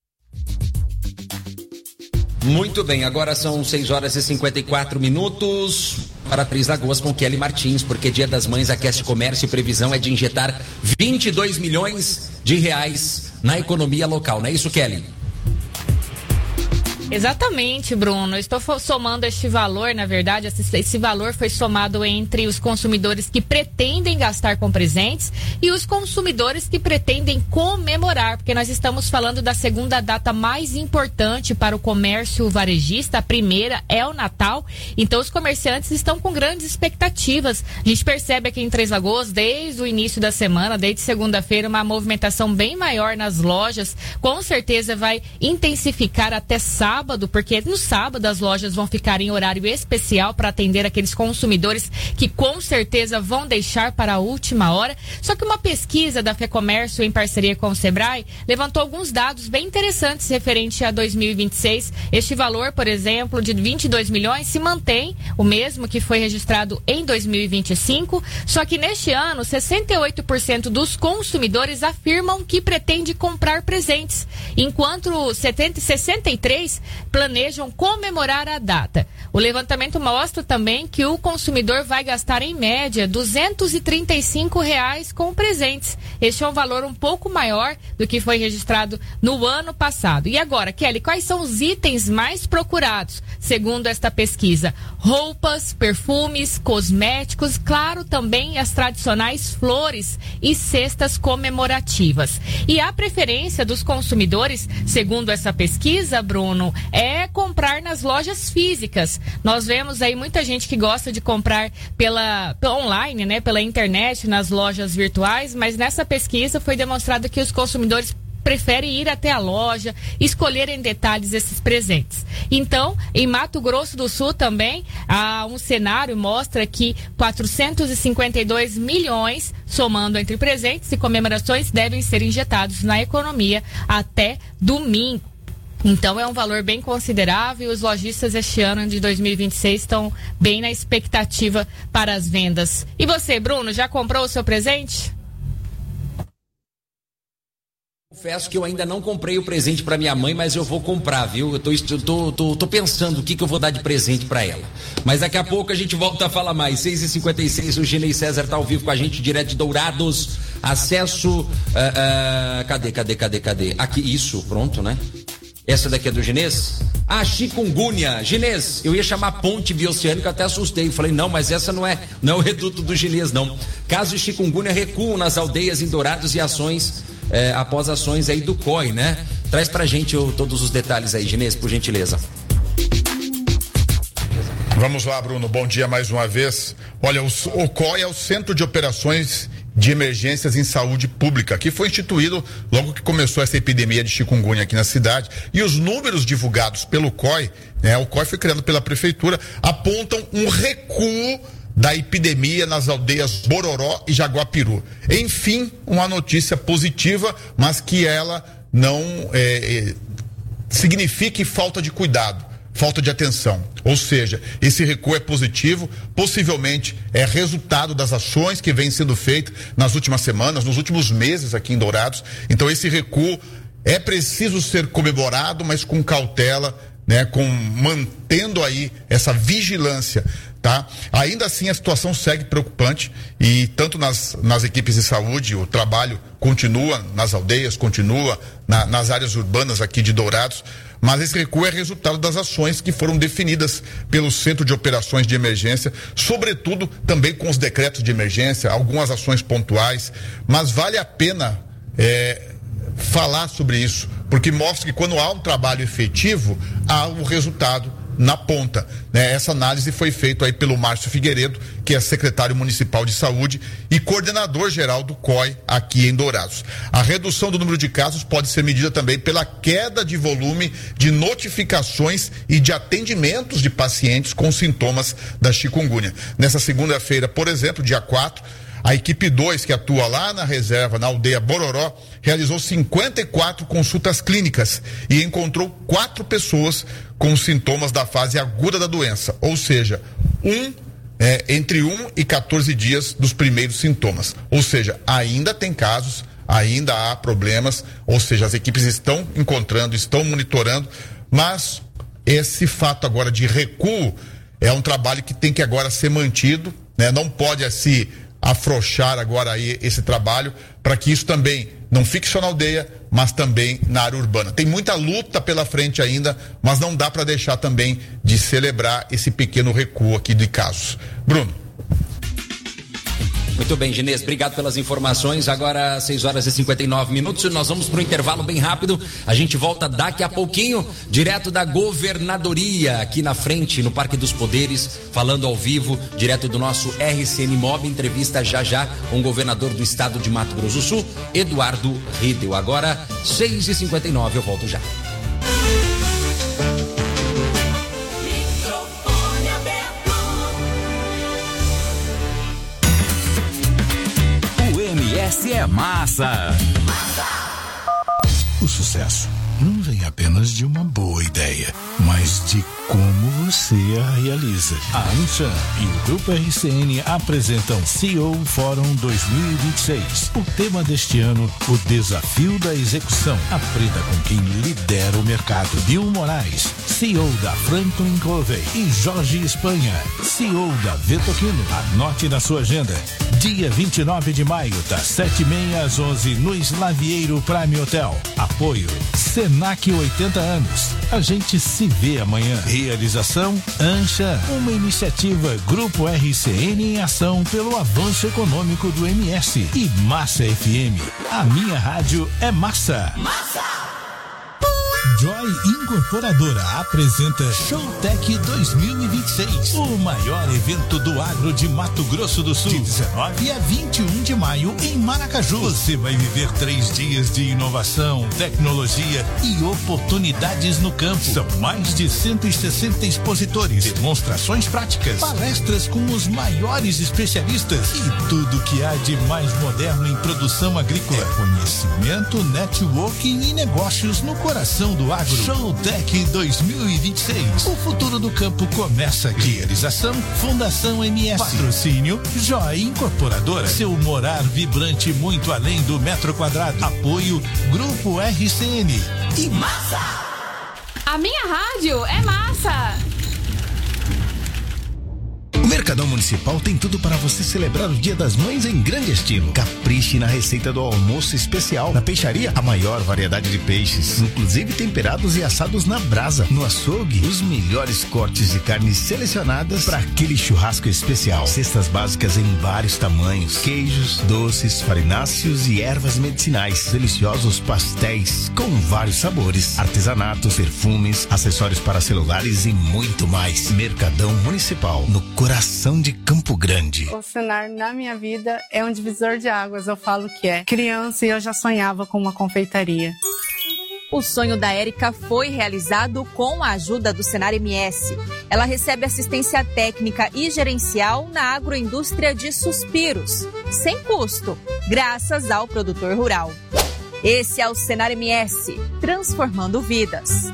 Muito bem, agora são seis horas e cinquenta e quatro minutos para Três Lagoas com Kelly Martins, porque Dia das Mães, a Cast Comércio e Previsão é de injetar vinte e dois milhões de reais na economia local, não é isso, Kelly? Exatamente, Bruno. Eu estou somando este valor, na verdade, esse, esse valor foi somado entre os consumidores que pretendem gastar com presentes e os consumidores que pretendem comemorar, porque nós estamos falando da segunda data mais importante para o comércio varejista. A primeira é o Natal, então os comerciantes estão com grandes expectativas. A gente percebe aqui em Três Lagoas, desde o início da semana, desde segunda-feira, uma movimentação bem maior nas lojas. Com certeza vai intensificar até sábado. Sábado, porque no sábado as lojas vão ficar em horário especial para atender aqueles consumidores que com certeza vão deixar para a última hora. Só que uma pesquisa da FEComércio em parceria com o Sebrae levantou alguns dados bem interessantes referente a dois mil e vinte e seis. Este valor, por exemplo, de vinte e dois milhões se mantém o mesmo que foi registrado em dois mil e vinte e cinco, só que neste ano sessenta e oito por cento dos consumidores afirmam que pretende comprar presentes, enquanto setenta, sessenta e três por cento planejam comemorar a data. O levantamento mostra também que o consumidor vai gastar em média duzentos e trinta e cinco reais com presentes. Este é um valor um pouco maior do que foi registrado no ano passado. E agora, Kelly, quais são os itens mais procurados, segundo esta pesquisa? Roupas, perfumes, cosméticos, claro, também as tradicionais flores e cestas comemorativas. E a preferência dos consumidores, segundo essa pesquisa, Bruno, é comprar nas lojas físicas. Nós vemos aí muita gente que gosta de comprar pela, pela online, né, pela internet, nas lojas virtuais, mas nessa pesquisa foi demonstrado que os consumidores preferem ir até a loja, escolher em detalhes esses presentes. Então, em Mato Grosso do Sul também, há um cenário mostra que quatrocentos e cinquenta e dois milhões, somando entre presentes e comemorações, devem ser injetados na economia até domingo. Então é um valor bem considerável e os lojistas este ano de dois mil e vinte e seis estão bem na expectativa para as vendas. E você, Bruno, já comprou o seu presente? Confesso que eu ainda não comprei o presente para minha mãe, mas eu vou comprar, viu? Eu tô, eu tô, tô, tô pensando o que, que eu vou dar de presente para ela. Mas daqui a pouco a gente volta a falar mais. seis e cinquenta e seis, o Ginei César tá ao vivo com a gente, direto de Dourados. Acesso. Uh, uh, cadê, cadê, cadê, cadê? Aqui, isso, pronto, né? Essa daqui é do Ginês? Ah, chikungunya. Ginês, eu ia chamar ponte bioceânica, até assustei. Falei, não, mas essa não é, não é o reduto do Ginês, não. Casos de chikungunya recuam nas aldeias em Dourados e ações, é, após ações aí do C O I, né? Traz pra gente oh, todos os detalhes aí, Ginês, por gentileza. Vamos lá, Bruno, bom dia mais uma vez. Olha, o, o C O I é o Centro de Operações de Emergências em Saúde Pública, que foi instituído logo que começou essa epidemia de chikungunya aqui na cidade. E os números divulgados pelo C O I, né, o C O I foi criado pela prefeitura, apontam um recuo da epidemia nas aldeias Bororó e Jaguapiru. Enfim, uma notícia positiva, mas que ela não é, é, signifique falta de cuidado, falta de atenção. Ou seja, esse recuo é positivo, possivelmente é resultado das ações que vêm sendo feitas nas últimas semanas, nos últimos meses aqui em Dourados. Então esse recuo é preciso ser comemorado, mas com cautela, né, com mantendo aí essa vigilância, tá? Ainda assim a situação segue preocupante e tanto nas, nas equipes de saúde, o trabalho continua nas aldeias, continua na, nas áreas urbanas aqui de Dourados, mas esse recuo é resultado das ações que foram definidas pelo Centro de Operações de Emergência, sobretudo também com os decretos de emergência, algumas ações pontuais, mas vale a pena é, falar sobre isso, porque mostra que quando há um trabalho efetivo, há o resultado na ponta, né? Essa análise foi feita aí pelo Márcio Figueiredo, que é secretário municipal de saúde e coordenador geral do C O I aqui em Dourados. A redução do número de casos pode ser medida também pela queda de volume de notificações e de atendimentos de pacientes com sintomas da chikungunya. Nessa segunda-feira, por exemplo, dia quatro, a equipe dois, que atua lá na reserva, na aldeia Bororó, realizou cinquenta e quatro consultas clínicas e encontrou quatro pessoas com sintomas da fase aguda da doença, ou seja, um é, entre um e quatorze dias dos primeiros sintomas. Ou seja, ainda tem casos, ainda há problemas, ou seja, as equipes estão encontrando, estão monitorando, mas esse fato agora de recuo é um trabalho que tem que agora ser mantido, né? Não pode se afrouxar agora aí esse trabalho para que isso também não fique só na aldeia, mas também na área urbana. Tem muita luta pela frente ainda, mas não dá para deixar também de celebrar esse pequeno recuo aqui de casos. Bruno. Muito bem, Ginês, obrigado pelas informações. Agora seis horas e cinquenta e nove minutos, nós vamos para o intervalo bem rápido. A gente volta daqui a pouquinho, direto da governadoria, aqui na frente, no Parque dos Poderes, falando ao vivo, direto do nosso R C N Mob, entrevista já já com o governador do estado de Mato Grosso do Sul, Eduardo Riedel. Agora seis e cinquenta e nove, eu volto já. Essa é massa. O sucesso não vem apenas de uma boa ideia. ideia, mas de como você a realiza. A Anshan e o Grupo R C N apresentam C E O Fórum dois mil e vinte e seis. O tema deste ano, o desafio da execução. Aprenda com quem lidera o mercado. Bill Moraes, C E O da Franklin Covey, e Jorge Espanha, C E O da Vetoquino. Anote na sua agenda. Dia vinte e nove de maio, das sete e meia às onze, no Slavieiro Prime Hotel. Apoio Senac oitenta anos. A gente se vê amanhã. Realização Anshan, uma iniciativa Grupo R C N em ação pelo avanço econômico do M S. E Massa F M. A minha rádio é massa. Massa! Joy Incorporadora apresenta Showtech dois mil e vinte e seis, o maior evento do agro de Mato Grosso do Sul, de dezenove a vinte e um de maio em Maracaju. Você vai viver três dias de inovação, tecnologia e oportunidades no campo. São mais de cento e sessenta expositores, demonstrações práticas, palestras com os maiores especialistas e tudo que há de mais moderno em produção agrícola. É conhecimento, networking e negócios no coração do agro. Showtech dois mil e vinte e seis. O futuro do campo começa aqui. Realização Fundação M S. Patrocínio Joy Incorporadora. Seu morar vibrante muito além do metro quadrado. Apoio Grupo R C N. E massa! A minha rádio é massa! O Mercadão Municipal tem tudo para você celebrar o Dia das Mães em grande estilo. Capriche na receita do almoço especial. Na peixaria, a maior variedade de peixes, inclusive temperados e assados na brasa. No açougue, os melhores cortes de carnes selecionadas para aquele churrasco especial. Cestas básicas em vários tamanhos, queijos, doces, farináceos e ervas medicinais. Deliciosos pastéis com vários sabores, artesanatos, perfumes, acessórios para celulares e muito mais. Mercadão Municipal, no coração de Campo Grande. O Senar na minha vida é um divisor de águas, eu falo que é. Criança e eu já sonhava com uma confeitaria. O sonho da Érica foi realizado com a ajuda do Senar M S. Ela recebe assistência técnica e gerencial na agroindústria de Suspiros, sem custo, graças ao produtor rural. Esse é o Senar M S, transformando vidas.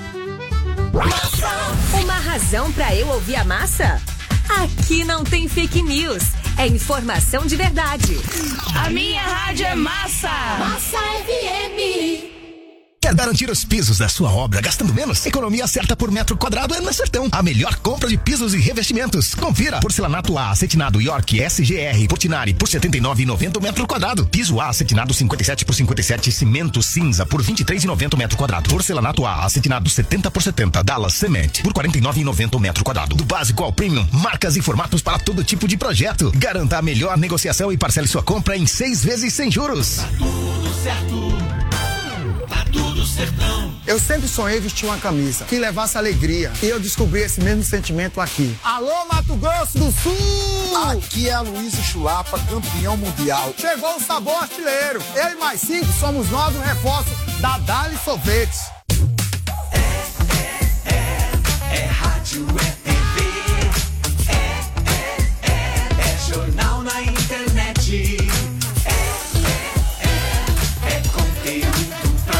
Uma razão para eu ouvir a massa? Aqui não tem fake news, é informação de verdade. A minha rádio é massa! Massa F M. Quer garantir os pisos da sua obra gastando menos? Economia certa por metro quadrado é na Sertão. A melhor compra de pisos e revestimentos. Confira. Porcelanato A, acetinado York S G R Portinari por setenta e nove reais e noventa centavos metro quadrado. Piso A, acetinado cinquenta e sete por cinquenta e sete, cimento cinza por vinte e três reais e noventa centavos metro quadrado. Porcelanato A, acetinado setenta por setenta, Dallas Cement por quarenta e nove reais e noventa centavos metro quadrado. Do básico ao premium, marcas e formatos para todo tipo de projeto. Garanta a melhor negociação e parcele sua compra em seis vezes sem juros. Tá tudo certo. Tá tudo sertão. Eu sempre sonhei vestir uma camisa que levasse alegria. E eu descobri esse mesmo sentimento aqui. Alô, Mato Grosso do Sul! Aqui é a Luísa Chulapa, campeão mundial. Chegou o sabor artilheiro. Eu e mais cinco somos nós no reforço da Dali Sorvetes. É, é, é, é rádio, é T V. É, é, é, é jornal na internet. É, é, é, é conteúdo.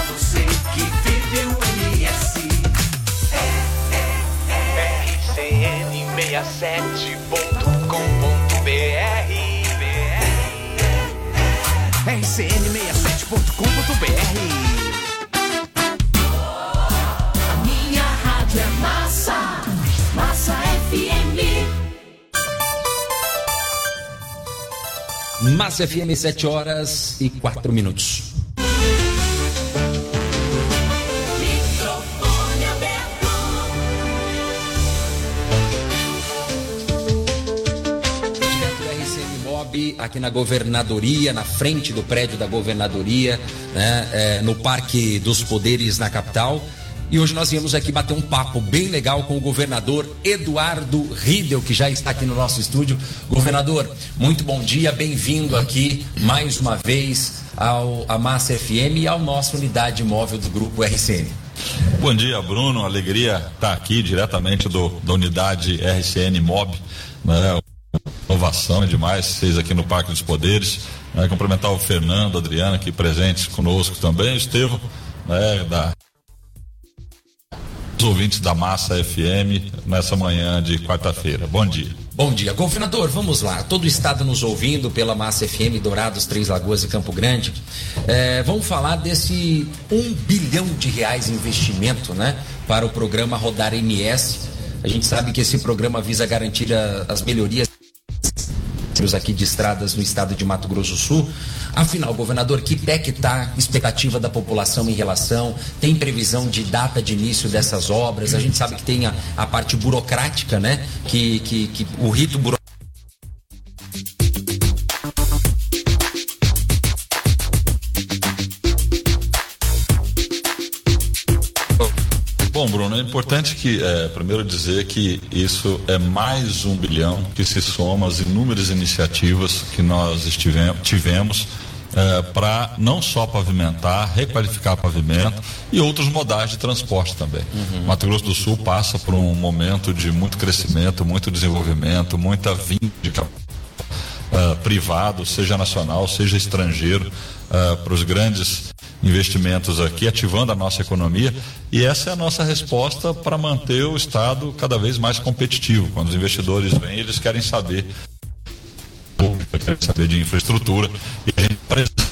R C N sessenta e sete ponto com ponto B R R C N sessenta e sete ponto com ponto B R. A minha rádio é massa, Massa F M. Massa F M, sete horas e quatro minutos. Aqui na governadoria, na frente do prédio da governadoria, né, é, no Parque dos Poderes, na capital. E hoje nós viemos aqui bater um papo bem legal com o governador Eduardo Riedel, que já está aqui no nosso estúdio. Governador, muito bom dia, bem-vindo aqui mais uma vez ao a Massa F M e ao nossa unidade móvel do Grupo R C N. Bom dia, Bruno, alegria estar aqui diretamente do, da unidade R C N Mob, né? Inovação é demais, vocês aqui no Parque dos Poderes, né? Cumprimentar o Fernando, a Adriana aqui presentes conosco também, o Estevão, né? Da os ouvintes da Massa F M nessa manhã de quarta-feira. Bom dia. Bom dia. Governador, vamos lá. Todo o estado nos ouvindo pela Massa F M, Dourados, Três Lagoas e Campo Grande. É, vamos falar desse um bilhão de reais em investimento, né, para o programa Rodar M S. A gente sabe que esse programa visa garantir a, as melhorias aqui de estradas no estado de Mato Grosso do Sul. Afinal, governador, que pé que está a expectativa da população em relação? Tem previsão de data de início dessas obras? A gente sabe que tem a, a parte burocrática, né? Que, que, que o rito burocrático. Bom, Bruno, é importante que, é, primeiro dizer que isso é mais um bilhão que se soma às inúmeras iniciativas que nós estivemos, tivemos é, para não só pavimentar, requalificar pavimento e outros modais de transporte também. Uhum. Mato Grosso do Sul passa por um momento de muito crescimento, muito desenvolvimento, muita vinda de uh, privado, seja nacional, seja estrangeiro, uh, para os grandes investimentos aqui, ativando a nossa economia, e essa é a nossa resposta para manter o Estado cada vez mais competitivo. Quando os investidores vêm, eles querem saber querem saber de infraestrutura, e a gente precisa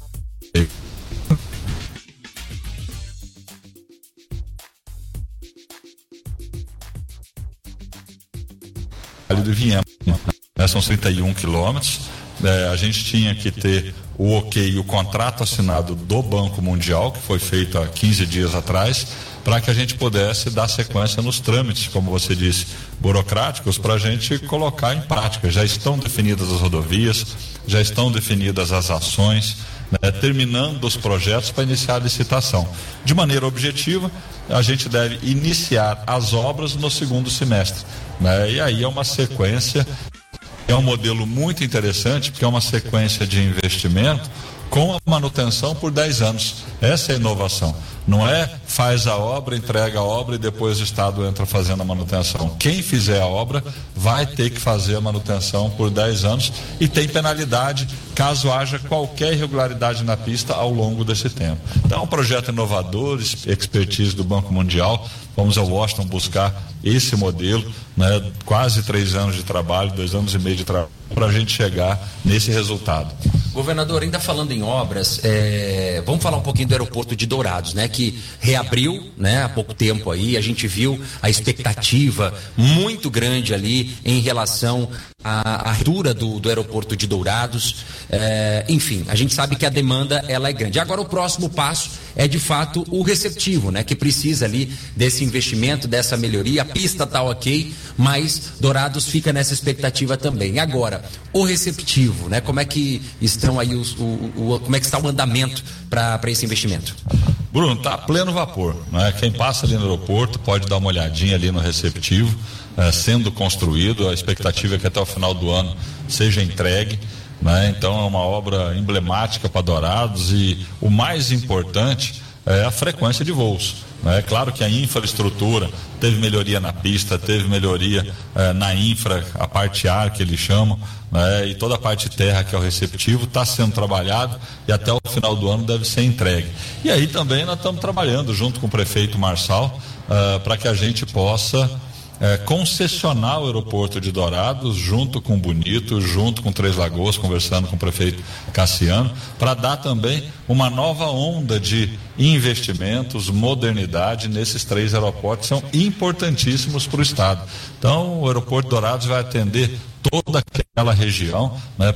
de Viena, né? São trinta e um quilômetros. É, a gente tinha que ter o ok e o contrato assinado do Banco Mundial, que foi feito há quinze dias atrás, para que a gente pudesse dar sequência nos trâmites, como você disse, burocráticos, para a gente colocar em prática. Já estão definidas as rodovias, já estão definidas as ações, né, terminando os projetos para iniciar a licitação. De maneira objetiva, a gente deve iniciar as obras no segundo semestre, né, e aí é uma sequência. É um modelo muito interessante, porque é uma sequência de investimento com a manutenção por dez anos. Essa é a inovação. Não é faz a obra, entrega a obra e depois o Estado entra fazendo a manutenção. Quem fizer a obra vai ter que fazer a manutenção por dez anos e tem penalidade caso haja qualquer irregularidade na pista ao longo desse tempo. Então é um projeto inovador, expertise do Banco Mundial. Vamos ao Washington buscar esse modelo, né? Quase três anos de trabalho, dois anos e meio de trabalho, para a gente chegar nesse resultado. Governador, ainda falando em obras, é, vamos falar um pouquinho do aeroporto de Dourados, né? Que reabriu, né? Há pouco tempo aí, a gente viu a expectativa muito grande ali em relação à abertura do, do aeroporto de Dourados. É, enfim, a gente sabe que a demanda ela é grande. Agora o próximo passo é de fato o receptivo, né? Que precisa ali desse investimento, dessa melhoria. A pista tá ok, mas Dourados fica nessa expectativa também. Agora, o receptivo, né? Como é que estão aí os, o, o, como é que está o andamento para esse investimento? Bruno, tá a pleno vapor, né? Quem passa ali no aeroporto pode dar uma olhadinha ali no receptivo, é, sendo construído. A expectativa é que até o final do ano seja entregue, né? Então é uma obra emblemática para Dourados, e o mais importante é a frequência de voos. É claro que a infraestrutura teve melhoria na pista, teve melhoria eh, na infra, a parte ar que eles chamam, né, e toda a parte terra, que é o receptivo, está sendo trabalhado e até o final do ano deve ser entregue. E aí também nós estamos trabalhando junto com o prefeito Marçal uh, para que a gente possa É, concessionar o aeroporto de Dourados junto com Bonito, junto com Três Lagoas, conversando com o prefeito Cassiano, para dar também uma nova onda de investimentos, modernidade nesses três aeroportos, que são importantíssimos para o estado. Então o aeroporto de Dourados vai atender toda aquela região, né?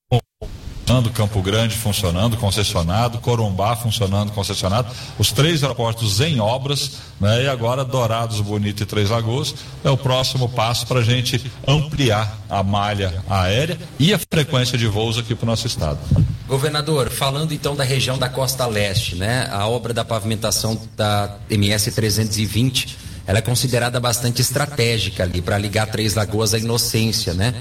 Campo Grande funcionando, concessionado, Corumbá funcionando, concessionado, os três aeroportos em obras, né? E agora Dourados, Bonito e Três Lagoas é o próximo passo para a gente ampliar a malha aérea e a frequência de voos aqui para o nosso estado. Governador, falando então da região da Costa Leste, né? A obra da pavimentação da M S trezentos e vinte, ela é considerada bastante estratégica ali para ligar Três Lagoas à Inocência, né?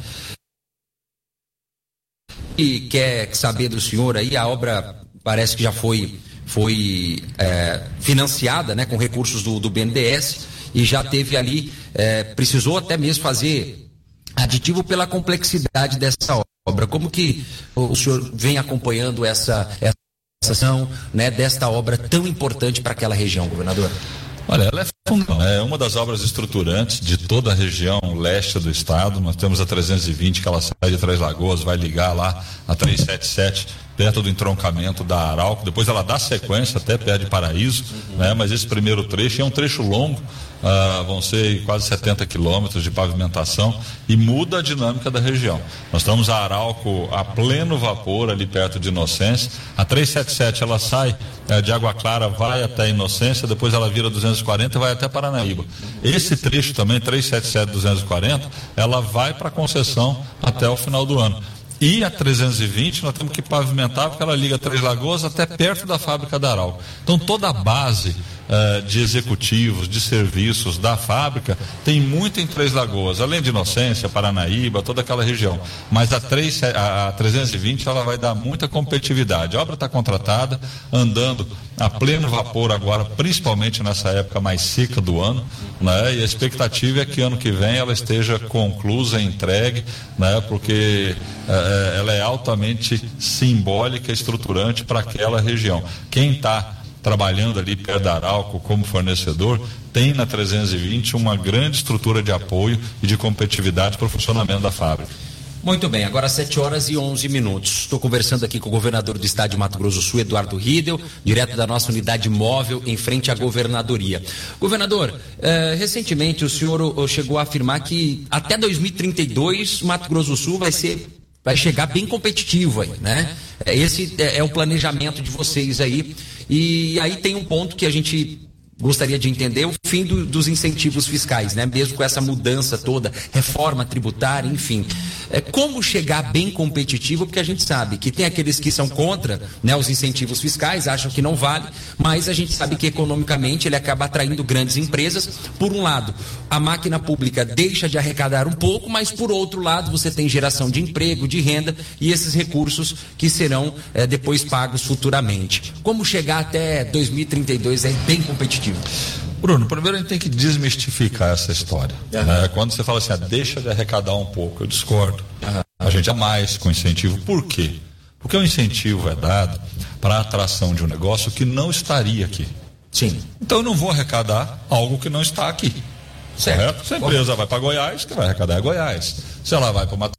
E quer saber do senhor aí, a obra parece que já foi, foi é, financiada, né, com recursos do, do B N D E S, e já teve ali, é, precisou até mesmo fazer aditivo pela complexidade dessa obra. Como que o senhor vem acompanhando essa, essa ação, né, desta obra tão importante para aquela região, governador? Olha, ela é fundamental, é uma das obras estruturantes de toda a região leste do estado. Nós temos a trezentos e vinte, que ela sai de Três Lagoas, vai ligar lá a trezentos e setenta e sete, perto do entroncamento da Arauco. Depois ela dá sequência até perto de Paraíso, uhum. né? Mas esse primeiro trecho é um trecho longo, uh, vão ser quase setenta quilômetros de pavimentação e muda a dinâmica da região. Nós estamos a Arauco a pleno vapor ali perto de Inocência. A trezentos e setenta e sete ela sai uh, de Água Clara, vai até Inocência, depois ela vira duzentos e quarenta e vai até Paranaíba. Esse trecho também, trezentos e setenta e sete, duzentos e quarenta, ela vai para Conceição até o final do ano. E a trezentos e vinte nós temos que pavimentar porque ela liga Três Lagoas até perto da fábrica da Arauco. Então toda a base uh, de executivos, de serviços da fábrica tem muito em Três Lagoas, além de Inocência, Paranaíba, toda aquela região. Mas a, três, a, a trezentos e vinte ela vai dar muita competitividade. A obra está contratada, andando a pleno vapor agora, principalmente nessa época mais seca do ano, né? E a expectativa é que ano que vem ela esteja conclusa, entregue, né? Porque uh, ela é altamente simbólica e estruturante para aquela região. Quem está trabalhando ali perto da Arauco como fornecedor tem na trezentos e vinte uma grande estrutura de apoio e de competitividade para o funcionamento da fábrica. Muito bem, agora sete horas e onze minutos. Estou conversando aqui com o governador do estado de Mato Grosso do Sul, Eduardo Riedel, direto da nossa unidade móvel em frente à governadoria. Governador, eh, recentemente o senhor chegou a afirmar que até dois mil e trinta e dois Mato Grosso do Sul vai ser, vai chegar bem competitivo aí, né? Esse é, é o planejamento de vocês aí. E aí tem um ponto que a gente gostaria de entender, o fim do, dos incentivos fiscais, né? Mesmo com essa mudança toda, reforma tributária, enfim. É, como chegar bem competitivo, porque a gente sabe que tem aqueles que são contra, né, os incentivos fiscais, acham que não vale, mas a gente sabe que economicamente ele acaba atraindo grandes empresas. Por um lado, a máquina pública deixa de arrecadar um pouco, mas por outro lado você tem geração de emprego, de renda e esses recursos que serão é, depois pagos futuramente. Como chegar até dois mil e trinta e dois é bem competitivo? Bruno, primeiro a gente tem que desmistificar essa história. Uhum. Né? Quando você fala assim, ah, deixa de arrecadar um pouco, eu discordo. Uhum. A gente é mais com incentivo. Por quê? Porque o incentivo é dado para a atração de um negócio que não estaria aqui. Sim. Então eu não vou arrecadar algo que não está aqui. Certo? Correto? Se a empresa Correto. vai para Goiás, que vai arrecadar é Goiás. Se ela vai para Mato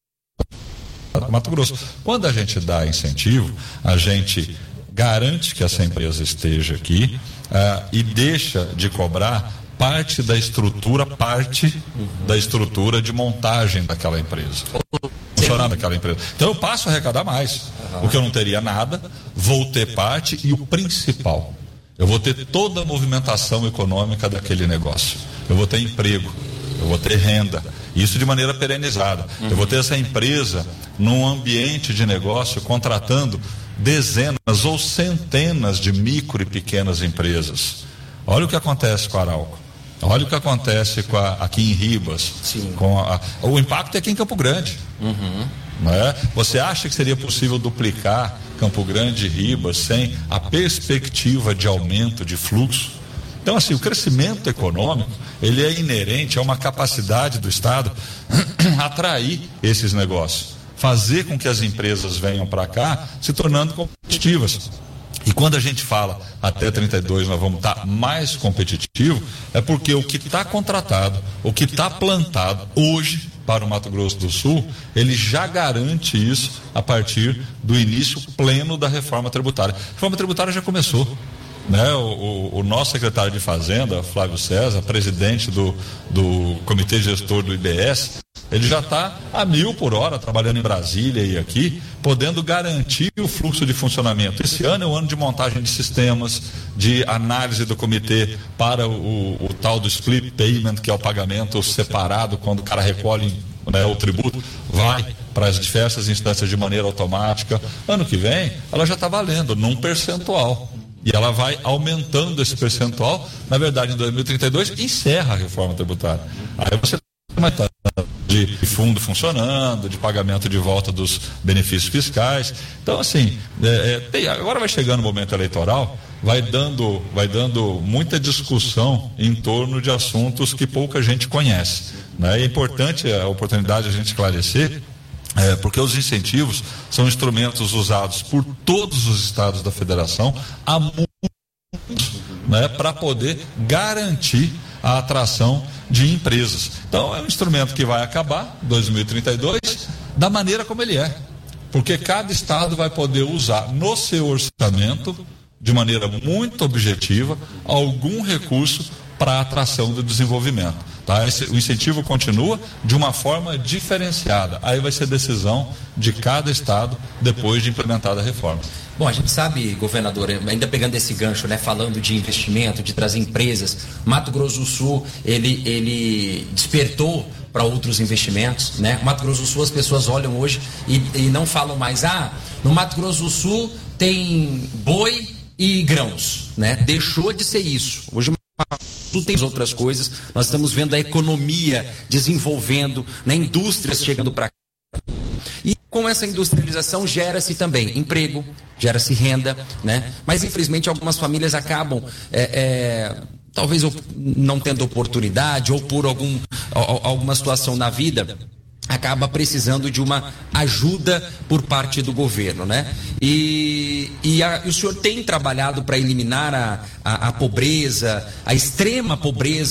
Mato Grosso. Quando a gente dá incentivo, a gente garante que essa empresa esteja aqui uh, e deixa de cobrar parte da estrutura, parte da estrutura de montagem daquela empresa. Funcionando daquela empresa. Então eu passo a arrecadar mais, porque eu não teria nada, vou ter parte e o principal, eu vou ter toda a movimentação econômica daquele negócio. Eu vou ter emprego, eu vou ter renda, isso de maneira perenizada. Eu vou ter essa empresa num ambiente de negócio contratando dezenas ou centenas de micro e pequenas empresas. Olha o que acontece com a Arauco. Olha o que acontece com a, aqui em Ribas. Sim. Com a, o impacto é aqui em Campo Grande. Uhum. Não é? Você acha que seria possível duplicar Campo Grande e Ribas sem a perspectiva de aumento de fluxo? Então, assim, o crescimento econômico, ele é inerente a uma capacidade do Estado atrair esses negócios, fazer com que as empresas venham para cá se tornando competitivas. E quando a gente fala até trinta e dois nós vamos estar mais competitivo, é porque o que está contratado, o que está plantado hoje para o Mato Grosso do Sul, ele já garante isso a partir do início pleno da reforma tributária. A reforma tributária já começou. Né? O, o, o nosso secretário de Fazenda, Flávio César, presidente do, do Comitê Gestor do I B S, ele já está a mil por hora trabalhando em Brasília e aqui, podendo garantir o fluxo de funcionamento. Esse ano é o ano de montagem de sistemas, de análise do comitê para o, o, o tal do split payment, que é o pagamento separado quando o cara recolhe, né, o tributo, vai para as diversas instâncias de maneira automática. Ano que vem, ela já está valendo num percentual. E ela vai aumentando esse percentual. Na verdade, em dois mil e trinta e dois, encerra a reforma tributária. Aí você tem de fundo funcionando, de pagamento de volta dos benefícios fiscais. Então, assim, é, é, tem, agora vai chegando o momento eleitoral, vai dando, vai dando muita discussão em torno de assuntos que pouca gente conhece. Né? É importante a oportunidade de a gente esclarecer. É, porque os incentivos são instrumentos usados por todos os estados da federação há muitos, né, para poder garantir a atração de empresas. Então é um instrumento que vai acabar em dois mil e trinta e dois da maneira como ele é, porque cada estado vai poder usar no seu orçamento, de maneira muito objetiva, algum recurso para a atração do desenvolvimento. Tá? Esse, o incentivo continua de uma forma diferenciada. Aí vai ser decisão de cada estado depois de implementada a reforma. Bom, a gente sabe, governador, ainda pegando esse gancho, né, falando de investimento, de trazer empresas, Mato Grosso do Sul, ele, ele despertou para outros investimentos, né? Mato Grosso do Sul, as pessoas olham hoje e, e não falam mais, ah, no Mato Grosso do Sul tem boi e grãos, né? Deixou de ser isso. Hoje tudo tem outras coisas. Nós estamos vendo a economia desenvolvendo, né? Indústrias chegando para cá. E com essa industrialização gera-se também emprego, gera-se renda, né? Mas infelizmente algumas famílias acabam é, é, talvez não tendo oportunidade ou por algum, alguma situação na vida, acaba precisando de uma ajuda por parte do governo, né? E, e, a, e o senhor tem trabalhado para eliminar a, a, a pobreza, a extrema pobreza